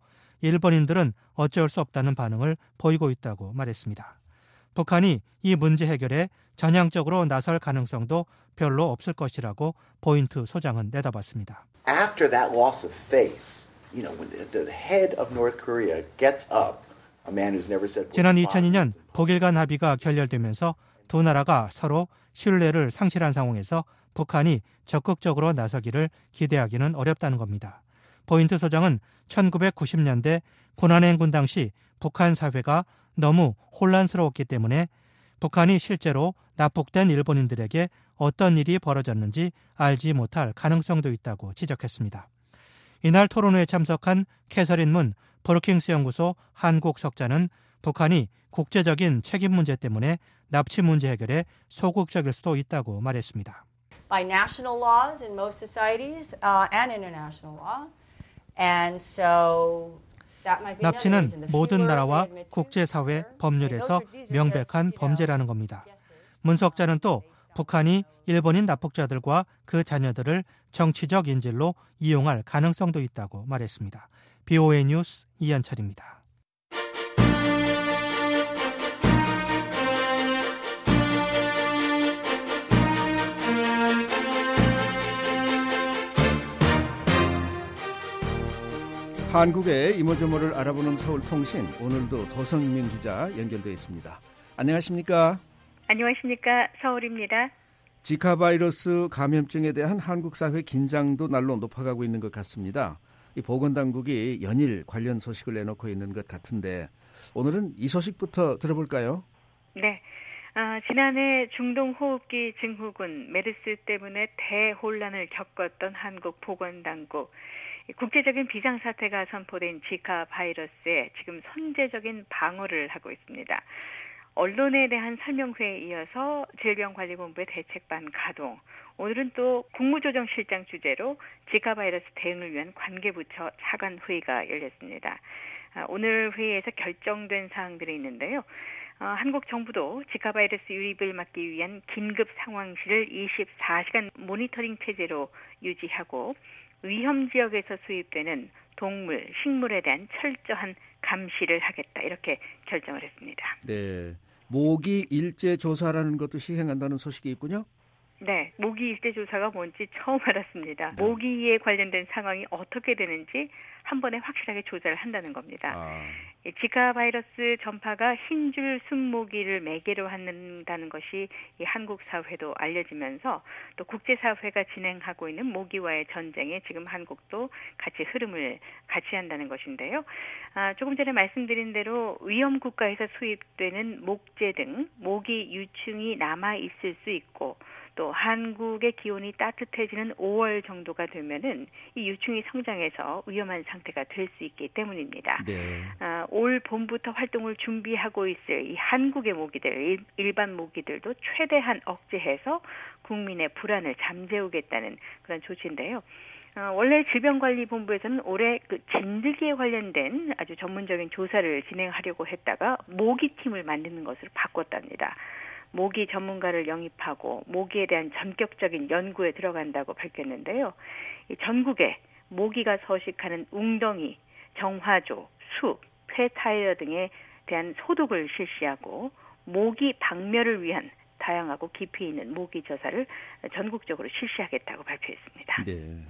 일본인들은 어쩔 수 없다는 반응을 보이고 있다고 말했습니다. 북한이 이 문제 해결에 전향적으로 나설 가능성도 별로 없을 것이라고 포인트 소장은 내다봤습니다. After that loss of face, when the head of North Korea gets up, a man who's never said. 지난 2002년 북일 간 합의가 결렬되면서 두 나라가 서로 신뢰를 상실한 상황에서 북한이 적극적으로 나서기를 기대하기는 어렵다는 겁니다. 포인트 소장은 1990년대 고난행군 당시 북한 사회가 너무 혼란스러웠기 때문에 북한이 실제로 납북된 일본인들에게 어떤 일이 벌어졌는지 알지 못할 가능성도 있다고 지적했습니다. 이날 토론회에 참석한 캐서린 문 브루킹스 연구소 한국 석자는 북한이 국제적인 책임 문제 때문에 납치 문제 해결에 소극적일 수도 있다고 말했습니다. By national laws in most societies and international law. And so that might be 납치는 모든 나라와 국제사회 법률에서 명백한 범죄라는 겁니다. 문석자는 또 북한이 일본인 납북자들과 그 자녀들을 정치적 인질로 이용할 가능성도 있다고 말했습니다. BOA 뉴스 이한철입니다. 한국의 이모저모를 알아보는 서울통신, 오늘도 도성민 기자 연결되어 있습니다. 안녕하십니까? 안녕하십니까? 서울입니다. 지카 바이러스 감염증에 대한 한국 사회 긴장도 날로 높아가고 있는 것 같습니다. 이 보건당국이 연일 관련 소식을 내놓고 있는 것 같은데 오늘은 이 소식부터 들어볼까요? 네. 지난해 중동호흡기 증후군 메르스 때문에 대혼란을 겪었던 한국 보건당국. 국제적인 비상사태가 선포된 지카 바이러스에 지금 선제적인 방어를 하고 있습니다. 언론에 대한 설명회에 이어서 질병관리본부의 대책반 가동, 오늘은 또 국무조정실장 주재로 지카 바이러스 대응을 위한 관계부처 차관회의가 열렸습니다. 오늘 회의에서 결정된 사항들이 있는데요. 한국 정부도 지카 바이러스 유입을 막기 위한 긴급 상황실을 24시간 모니터링 체제로 유지하고 위험 지역에서 수입되는 동물, 식물에 대한 철저한 감시를 하겠다. 이렇게 결정을 했습니다. 네, 모기 일제 조사라는 것도 시행한다는 소식이 있군요. 네, 모기 일제 조사가 뭔지 처음 알았습니다. 네. 모기에 관련된 상황이 어떻게 되는지 한 번에 확실하게 조사를 한다는 겁니다. 지카 바이러스 전파가 흰줄 순모기를 매개로 한다는 것이 이 한국 사회도 알려지면서 또 국제사회가 진행하고 있는 모기와의 전쟁에 지금 한국도 같이 흐름을 같이 한다는 것인데요. 조금 전에 말씀드린 대로 위험 국가에서 수입되는 목재 등 모기 유충이 남아 있을 수 있고 또 한국의 기온이 따뜻해지는 5월 정도가 되면은 이 유충이 성장해서 위험한 상태가 될 수 있기 때문입니다. 네. 올 봄부터 활동을 준비하고 있을 이 한국의 모기들, 일반 모기들도 최대한 억제해서 국민의 불안을 잠재우겠다는 그런 조치인데요. 원래 질병관리본부에서는 올해 그 진드기에 관련된 아주 전문적인 조사를 진행하려고 했다가 모기팀을 만드는 것으로 바꿨답니다. 모기 전문가를 영입하고 모기에 대한 전격적인 연구에 들어간다고 밝혔는데요. 이 전국에 모기가 서식하는 웅덩이, 정화조, 숲, 폐타이어 등에 대한 소독을 실시하고 모기 박멸을 위한 다양하고 깊이 있는 모기 조사를 전국적으로 실시하겠다고 발표했습니다. 네.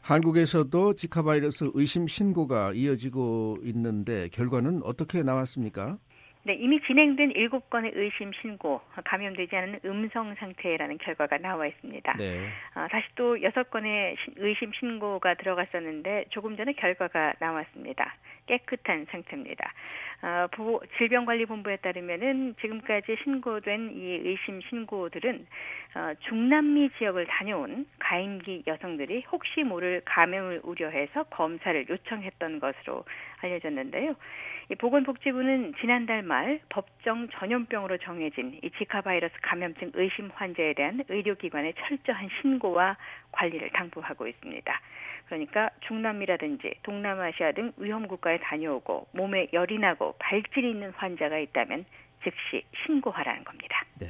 한국에서도 지카 바이러스 의심 신고가 이어지고 있는데 결과는 어떻게 나왔습니까? 네, 이미 진행된 7건의 의심 신고, 감염되지 않은 음성 상태라는 결과가 나와 있습니다. 네. 다시 또 6건의 의심 신고가 들어갔었는데 조금 전에 결과가 나왔습니다. 깨끗한 상태입니다. 질병관리본부에 따르면은 지금까지 신고된 이 의심 신고들은 중남미 지역을 다녀온 가임기 여성들이 혹시 모를 감염을 우려해서 검사를 요청했던 것으로 알려졌는데요. 이 보건복지부는 지난달 말 법정 전염병으로 정해진 이 지카 바이러스 감염증 의심 환자에 대한 의료기관의 철저한 신고와 관리를 당부하고 있습니다. 그러니까 중남미라든지 동남아시아 등 위험 국가에 다녀오고 몸에 열이 나고 발진이 있는 환자가 있다면 즉시 신고하라는 겁니다. 네,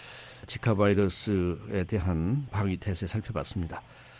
지카 바이러스에 대한 방위 태세 살펴봤습니다.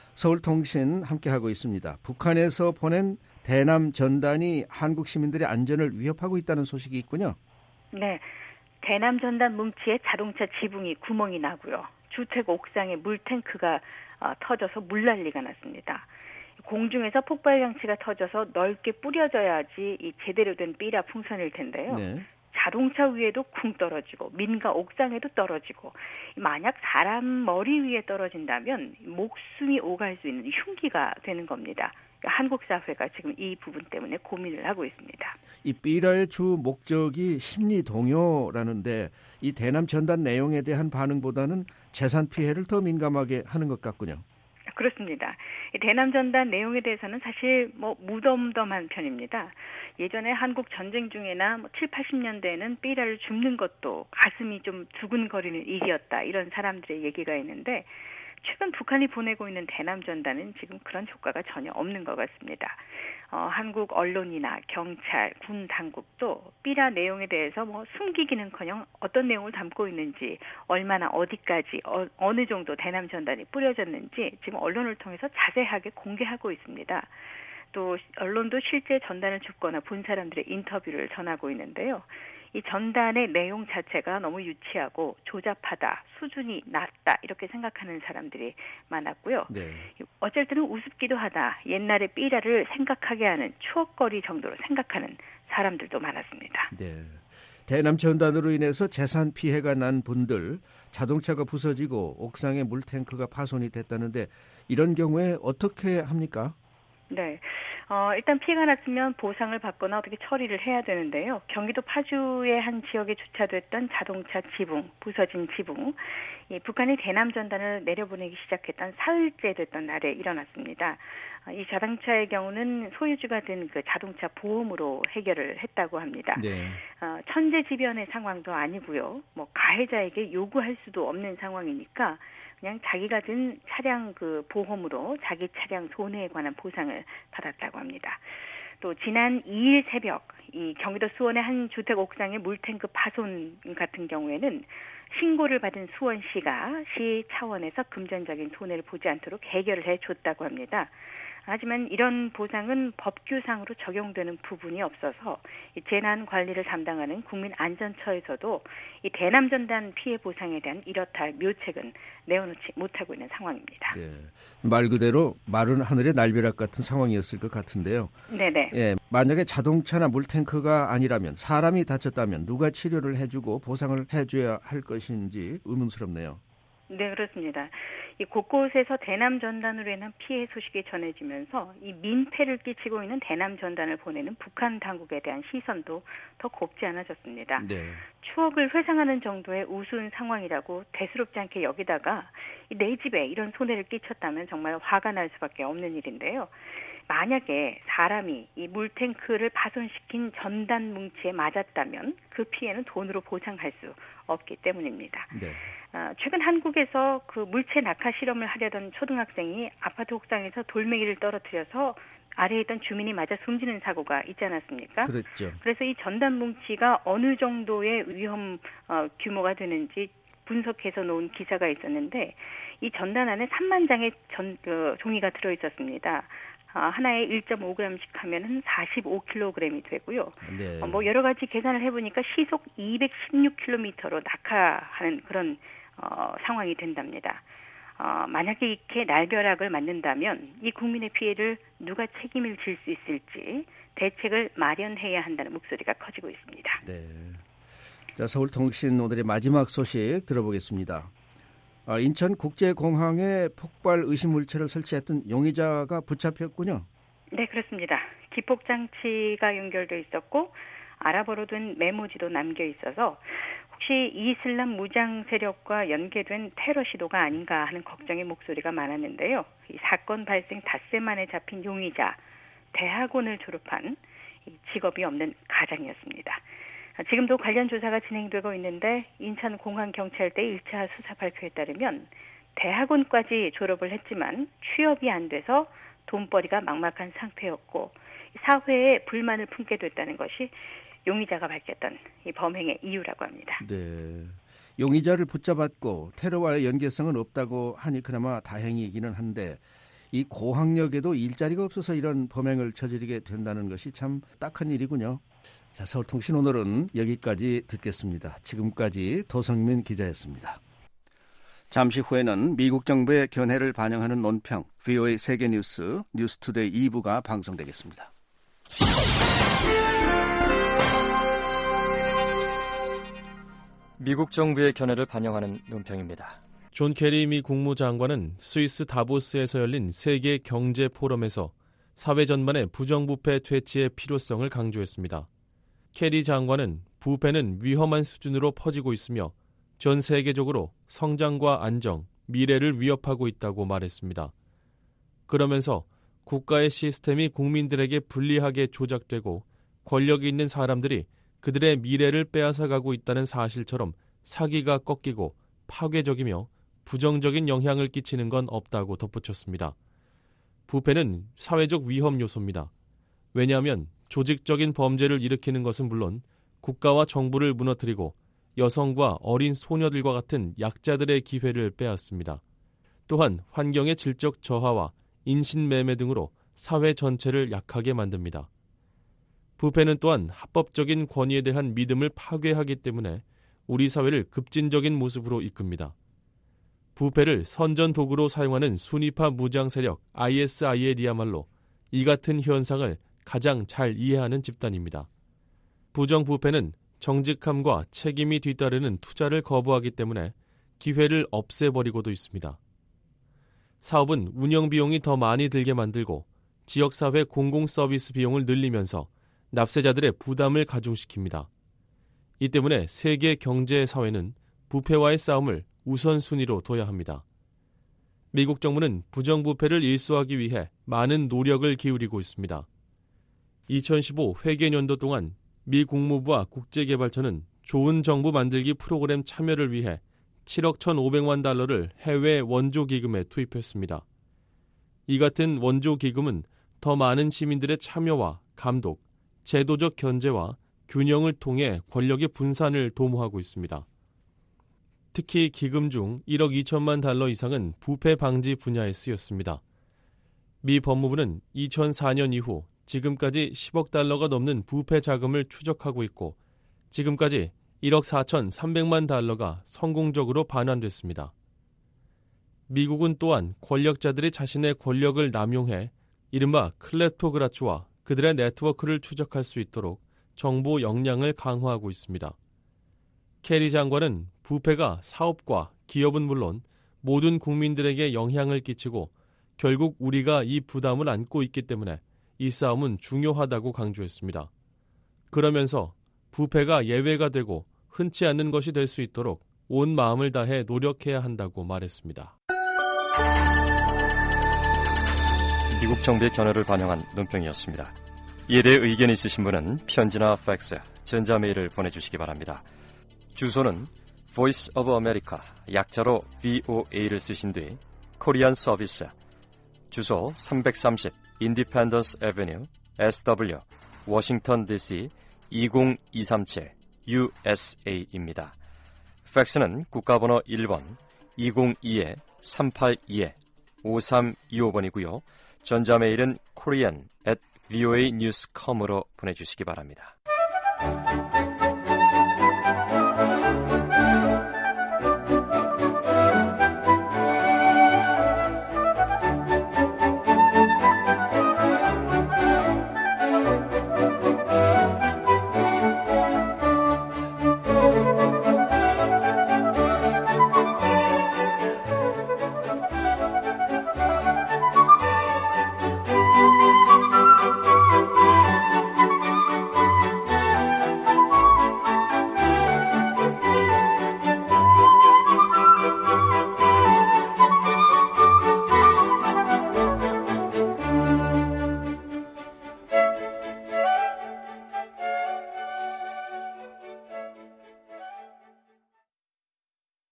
서울통신 함께하고 있습니다. 북한에서 보낸 대남 전단이 한국 시민들의 안전을 위협하고 있다는 소식이 있군요. 네, 대남 전단 뭉치에 자동차 지붕이 구멍이 나고요. 주택 옥상에 물탱크가 터져서 물난리가 났습니다. 공중에서 폭발 장치가 터져서 넓게 뿌려져야지 이 제대로 된 삐라 풍선일 텐데요. 네. 자동차 위에도 쿵 떨어지고 민가 옥상에도 떨어지고 만약 사람 머리 위에 떨어진다면 목숨이 오갈 수 있는 흉기가 되는 겁니다. 한국 사회가 지금 이 부분 때문에 고민을 하고 있습니다. 이 삐라의 주 목적이 심리 동요라는데 이 대남 전단 내용에 대한 반응보다는 재산 피해를 더 민감하게 하는 것 같군요. 그렇습니다. 대남 전단 내용에 대해서는 사실 무덤덤한 편입니다. 예전에 한국 전쟁 중에나 7, 80년대에는 삐라를 줍는 것도 가슴이 좀 두근거리는 일이었다. 이런 사람들의 얘기가 있는데 최근 북한이 보내고 있는 대남 전단은 지금 그런 효과가 전혀 없는 것 같습니다. 한국 언론이나 경찰, 군 당국도 삐라 내용에 대해서 숨기기는커녕 어떤 내용을 담고 있는지, 얼마나 어디까지, 어느 정도 대남 전단이 뿌려졌는지 지금 언론을 통해서 자세하게 공개하고 있습니다. 또 언론도 실제 전단을 줍거나 본 사람들의 인터뷰를 전하고 있는데요. 이 전단의 내용 자체가 너무 유치하고 조잡하다, 수준이 낮다 이렇게 생각하는 사람들이 많았고요. 네. 어쩔 때는 우습기도 하다, 옛날의 삐라를 생각하게 하는 추억거리 정도로 생각하는 사람들도 많았습니다. 네. 대남 전단으로 인해서 재산 피해가 난 분들, 자동차가 부서지고 옥상에 물탱크가 파손이 됐다는데 이런 경우에 어떻게 합니까? 네. 일단 피해가 났으면 보상을 받거나 어떻게 처리를 해야 되는데요. 경기도 파주의 한 지역에 주차됐던 자동차 지붕, 부서진 지붕, 북한이 대남 전단을 내려보내기 시작했던 사흘째 됐던 날에 일어났습니다. 이 자동차의 경우는 소유주가 된 그 자동차 보험으로 해결을 했다고 합니다. 네. 천재지변의 상황도 아니고요. 가해자에게 요구할 수도 없는 상황이니까 그냥 자기가 든 차량 그 보험으로 자기 차량 손해에 관한 보상을 받았다고 합니다. 또 지난 2일 새벽 이 경기도 수원의 한 주택 옥상의 물탱크 파손 같은 경우에는 신고를 받은 수원시가 시 차원에서 금전적인 손해를 보지 않도록 해결을 해줬다고 합니다. 하지만 이런 보상은 법규상으로 적용되는 부분이 없어서 이 재난 관리를 담당하는 국민안전처에서도 이 대남 전단 피해 보상에 대한 이렇다 묘책은 내어놓지 못하고 있는 상황입니다. 네. 말 그대로 마른 하늘의 날벼락 같은 상황이었을 것 같은데요. 네네. 예, 만약에 자동차나 물탱크가 아니라면 사람이 다쳤다면 누가 치료를 해주고 보상을 해줘야 할 것인지 의문스럽네요. 네, 그렇습니다. 이 곳곳에서 대남 전단으로 인한 피해 소식이 전해지면서 이 민폐를 끼치고 있는 대남 전단을 보내는 북한 당국에 대한 시선도 더 곱지 않아졌습니다. 네. 추억을 회상하는 정도의 우스운 상황이라고 대수롭지 않게 여기다가 내 집에 이런 손해를 끼쳤다면 정말 화가 날 수밖에 없는 일인데요. 만약에 사람이 이 물탱크를 파손시킨 전단 뭉치에 맞았다면 그 피해는 돈으로 보상할 수 없기 때문입니다. 네. 최근 한국에서 그 물체 낙하 실험을 하려던 초등학생이 아파트 옥상에서 돌멩이를 떨어뜨려서 아래에 있던 주민이 맞아 숨지는 사고가 있지 않았습니까? 그렇죠. 그래서 이 전단 뭉치가 어느 정도의 위험 규모가 되는지 분석해서 놓은 기사가 있었는데 이 전단 안에 3만 장의 종이가 들어있었습니다. 하나에 1.5g씩 하면은 45kg이 되고요. 네. 여러 가지 계산을 해보니까 시속 216km로 낙하하는 그런 상황이 된답니다. 만약에 이렇게 날벼락을 맞는다면 이 국민의 피해를 누가 책임을 질 수 있을지 대책을 마련해야 한다는 목소리가 커지고 있습니다. 네. 자, 서울통신 오늘의 마지막 소식 들어보겠습니다. 인천국제공항에 폭발 의심 물체를 설치했던 용의자가 붙잡혔군요. 네, 그렇습니다. 기폭장치가 연결돼 있었고 아랍어로 된 메모지도 남겨 있어서 혹시 이슬람 무장 세력과 연계된 테러 시도가 아닌가 하는 걱정의 목소리가 많았는데요. 이 사건 발생 닷새 만에 잡힌 용의자, 대학원을 졸업한 직업이 없는 가장이었습니다. 지금도 관련 조사가 진행되고 있는데 인천공항경찰대 1차 수사 발표에 따르면 대학원까지 졸업을 했지만 취업이 안 돼서 돈벌이가 막막한 상태였고 사회에 불만을 품게 됐다는 것이 용의자가 밝혔던 이 범행의 이유라고 합니다. 네, 용의자를 붙잡았고 테러와의 연계성은 없다고 하니 그나마 다행이기는 한데 이 고학력에도 일자리가 없어서 이런 범행을 저지르게 된다는 것이 참 딱한 일이군요. 자, 서울통신 오늘은 여기까지 듣겠습니다. 지금까지 도성민 기자였습니다. 잠시 후에는 미국 정부의 견해를 반영하는 논평, VOA 세계뉴스, 뉴스투데이 2부가 방송되겠습니다. 미국 정부의 견해를 반영하는 논평입니다. 존 케리 미 국무장관은 스위스 다보스에서 열린 세계 경제 포럼에서 사회 전반의 부정부패 퇴치의 필요성을 강조했습니다. 케리 장관은 부패는 위험한 수준으로 퍼지고 있으며 전 세계적으로 성장과 안정, 미래를 위협하고 있다고 말했습니다. 그러면서 국가의 시스템이 국민들에게 불리하게 조작되고 권력이 있는 사람들이 그들의 미래를 빼앗아가고 있다는 사실처럼 사기가 꺾이고 파괴적이며 부정적인 영향을 끼치는 건 없다고 덧붙였습니다. 부패는 사회적 위험 요소입니다. 왜냐하면 조직적인 범죄를 일으키는 것은 물론 국가와 정부를 무너뜨리고 여성과 어린 소녀들과 같은 약자들의 기회를 빼앗습니다. 또한 환경의 질적 저하와 인신매매 등으로 사회 전체를 약하게 만듭니다. 부패는 또한 합법적인 권위에 대한 믿음을 파괴하기 때문에 우리 사회를 급진적인 모습으로 이끕니다. 부패를 선전 도구로 사용하는 순위파 무장 세력 ISIL이야말로 이 같은 현상을 가장 잘 이해하는 집단입니다. 부정부패는 정직함과 책임이 뒤따르는 투자를 거부하기 때문에 기회를 없애버리고도 있습니다. 사업은 운영 비용이 더 많이 들게 만들고 지역사회 공공서비스 비용을 늘리면서 납세자들의 부담을 가중시킵니다. 이 때문에 세계 경제 사회는 부패와의 싸움을 우선순위로 둬야 합니다. 미국 정부는 부정부패를 일소하기 위해 많은 노력을 기울이고 있습니다. 2015 회계년도 동안 미 국무부와 국제개발처는 좋은 정부 만들기 프로그램 참여를 위해 7억 1,500만 달러를 해외 원조기금에 투입했습니다. 이 같은 원조기금은 더 많은 시민들의 참여와 감독, 제도적 견제와 균형을 통해 권력의 분산을 도모하고 있습니다. 특히 기금 중 1억 2천만 달러 이상은 부패 방지 분야에 쓰였습니다. 미 법무부는 2004년 이후 지금까지 10억 달러가 넘는 부패 자금을 추적하고 있고 지금까지 1억 4,300만 달러가 성공적으로 반환됐습니다. 미국은 또한 권력자들이 자신의 권력을 남용해 이른바 클레토크라츠와 그들의 네트워크를 추적할 수 있도록 정보 역량을 강화하고 있습니다. 케리 장관은 부패가 사업과 기업은 물론 모든 국민들에게 영향을 끼치고 결국 우리가 이 부담을 안고 있기 때문에 이 싸움은 중요하다고 강조했습니다. 그러면서 부패가 예외가 되고 흔치 않는 것이 될 수 있도록 온 마음을 다해 노력해야 한다고 말했습니다. 미국 정부의 견해를 반영한 논평이었습니다. 이에 대해 의견 있으신 분은 편지나 팩스, 전자메일을 보내주시기 바랍니다. 주소는 Voice of America, 약자로 VOA를 쓰신 뒤 코리안 서비스, 주소 330 Independence Avenue, SW, 워싱턴 DC 20237 USA입니다. 팩스는 국가번호 1번 202-382-5325번이고요. 전자메일은 korean@voanews.com으로 보내주시기 바랍니다.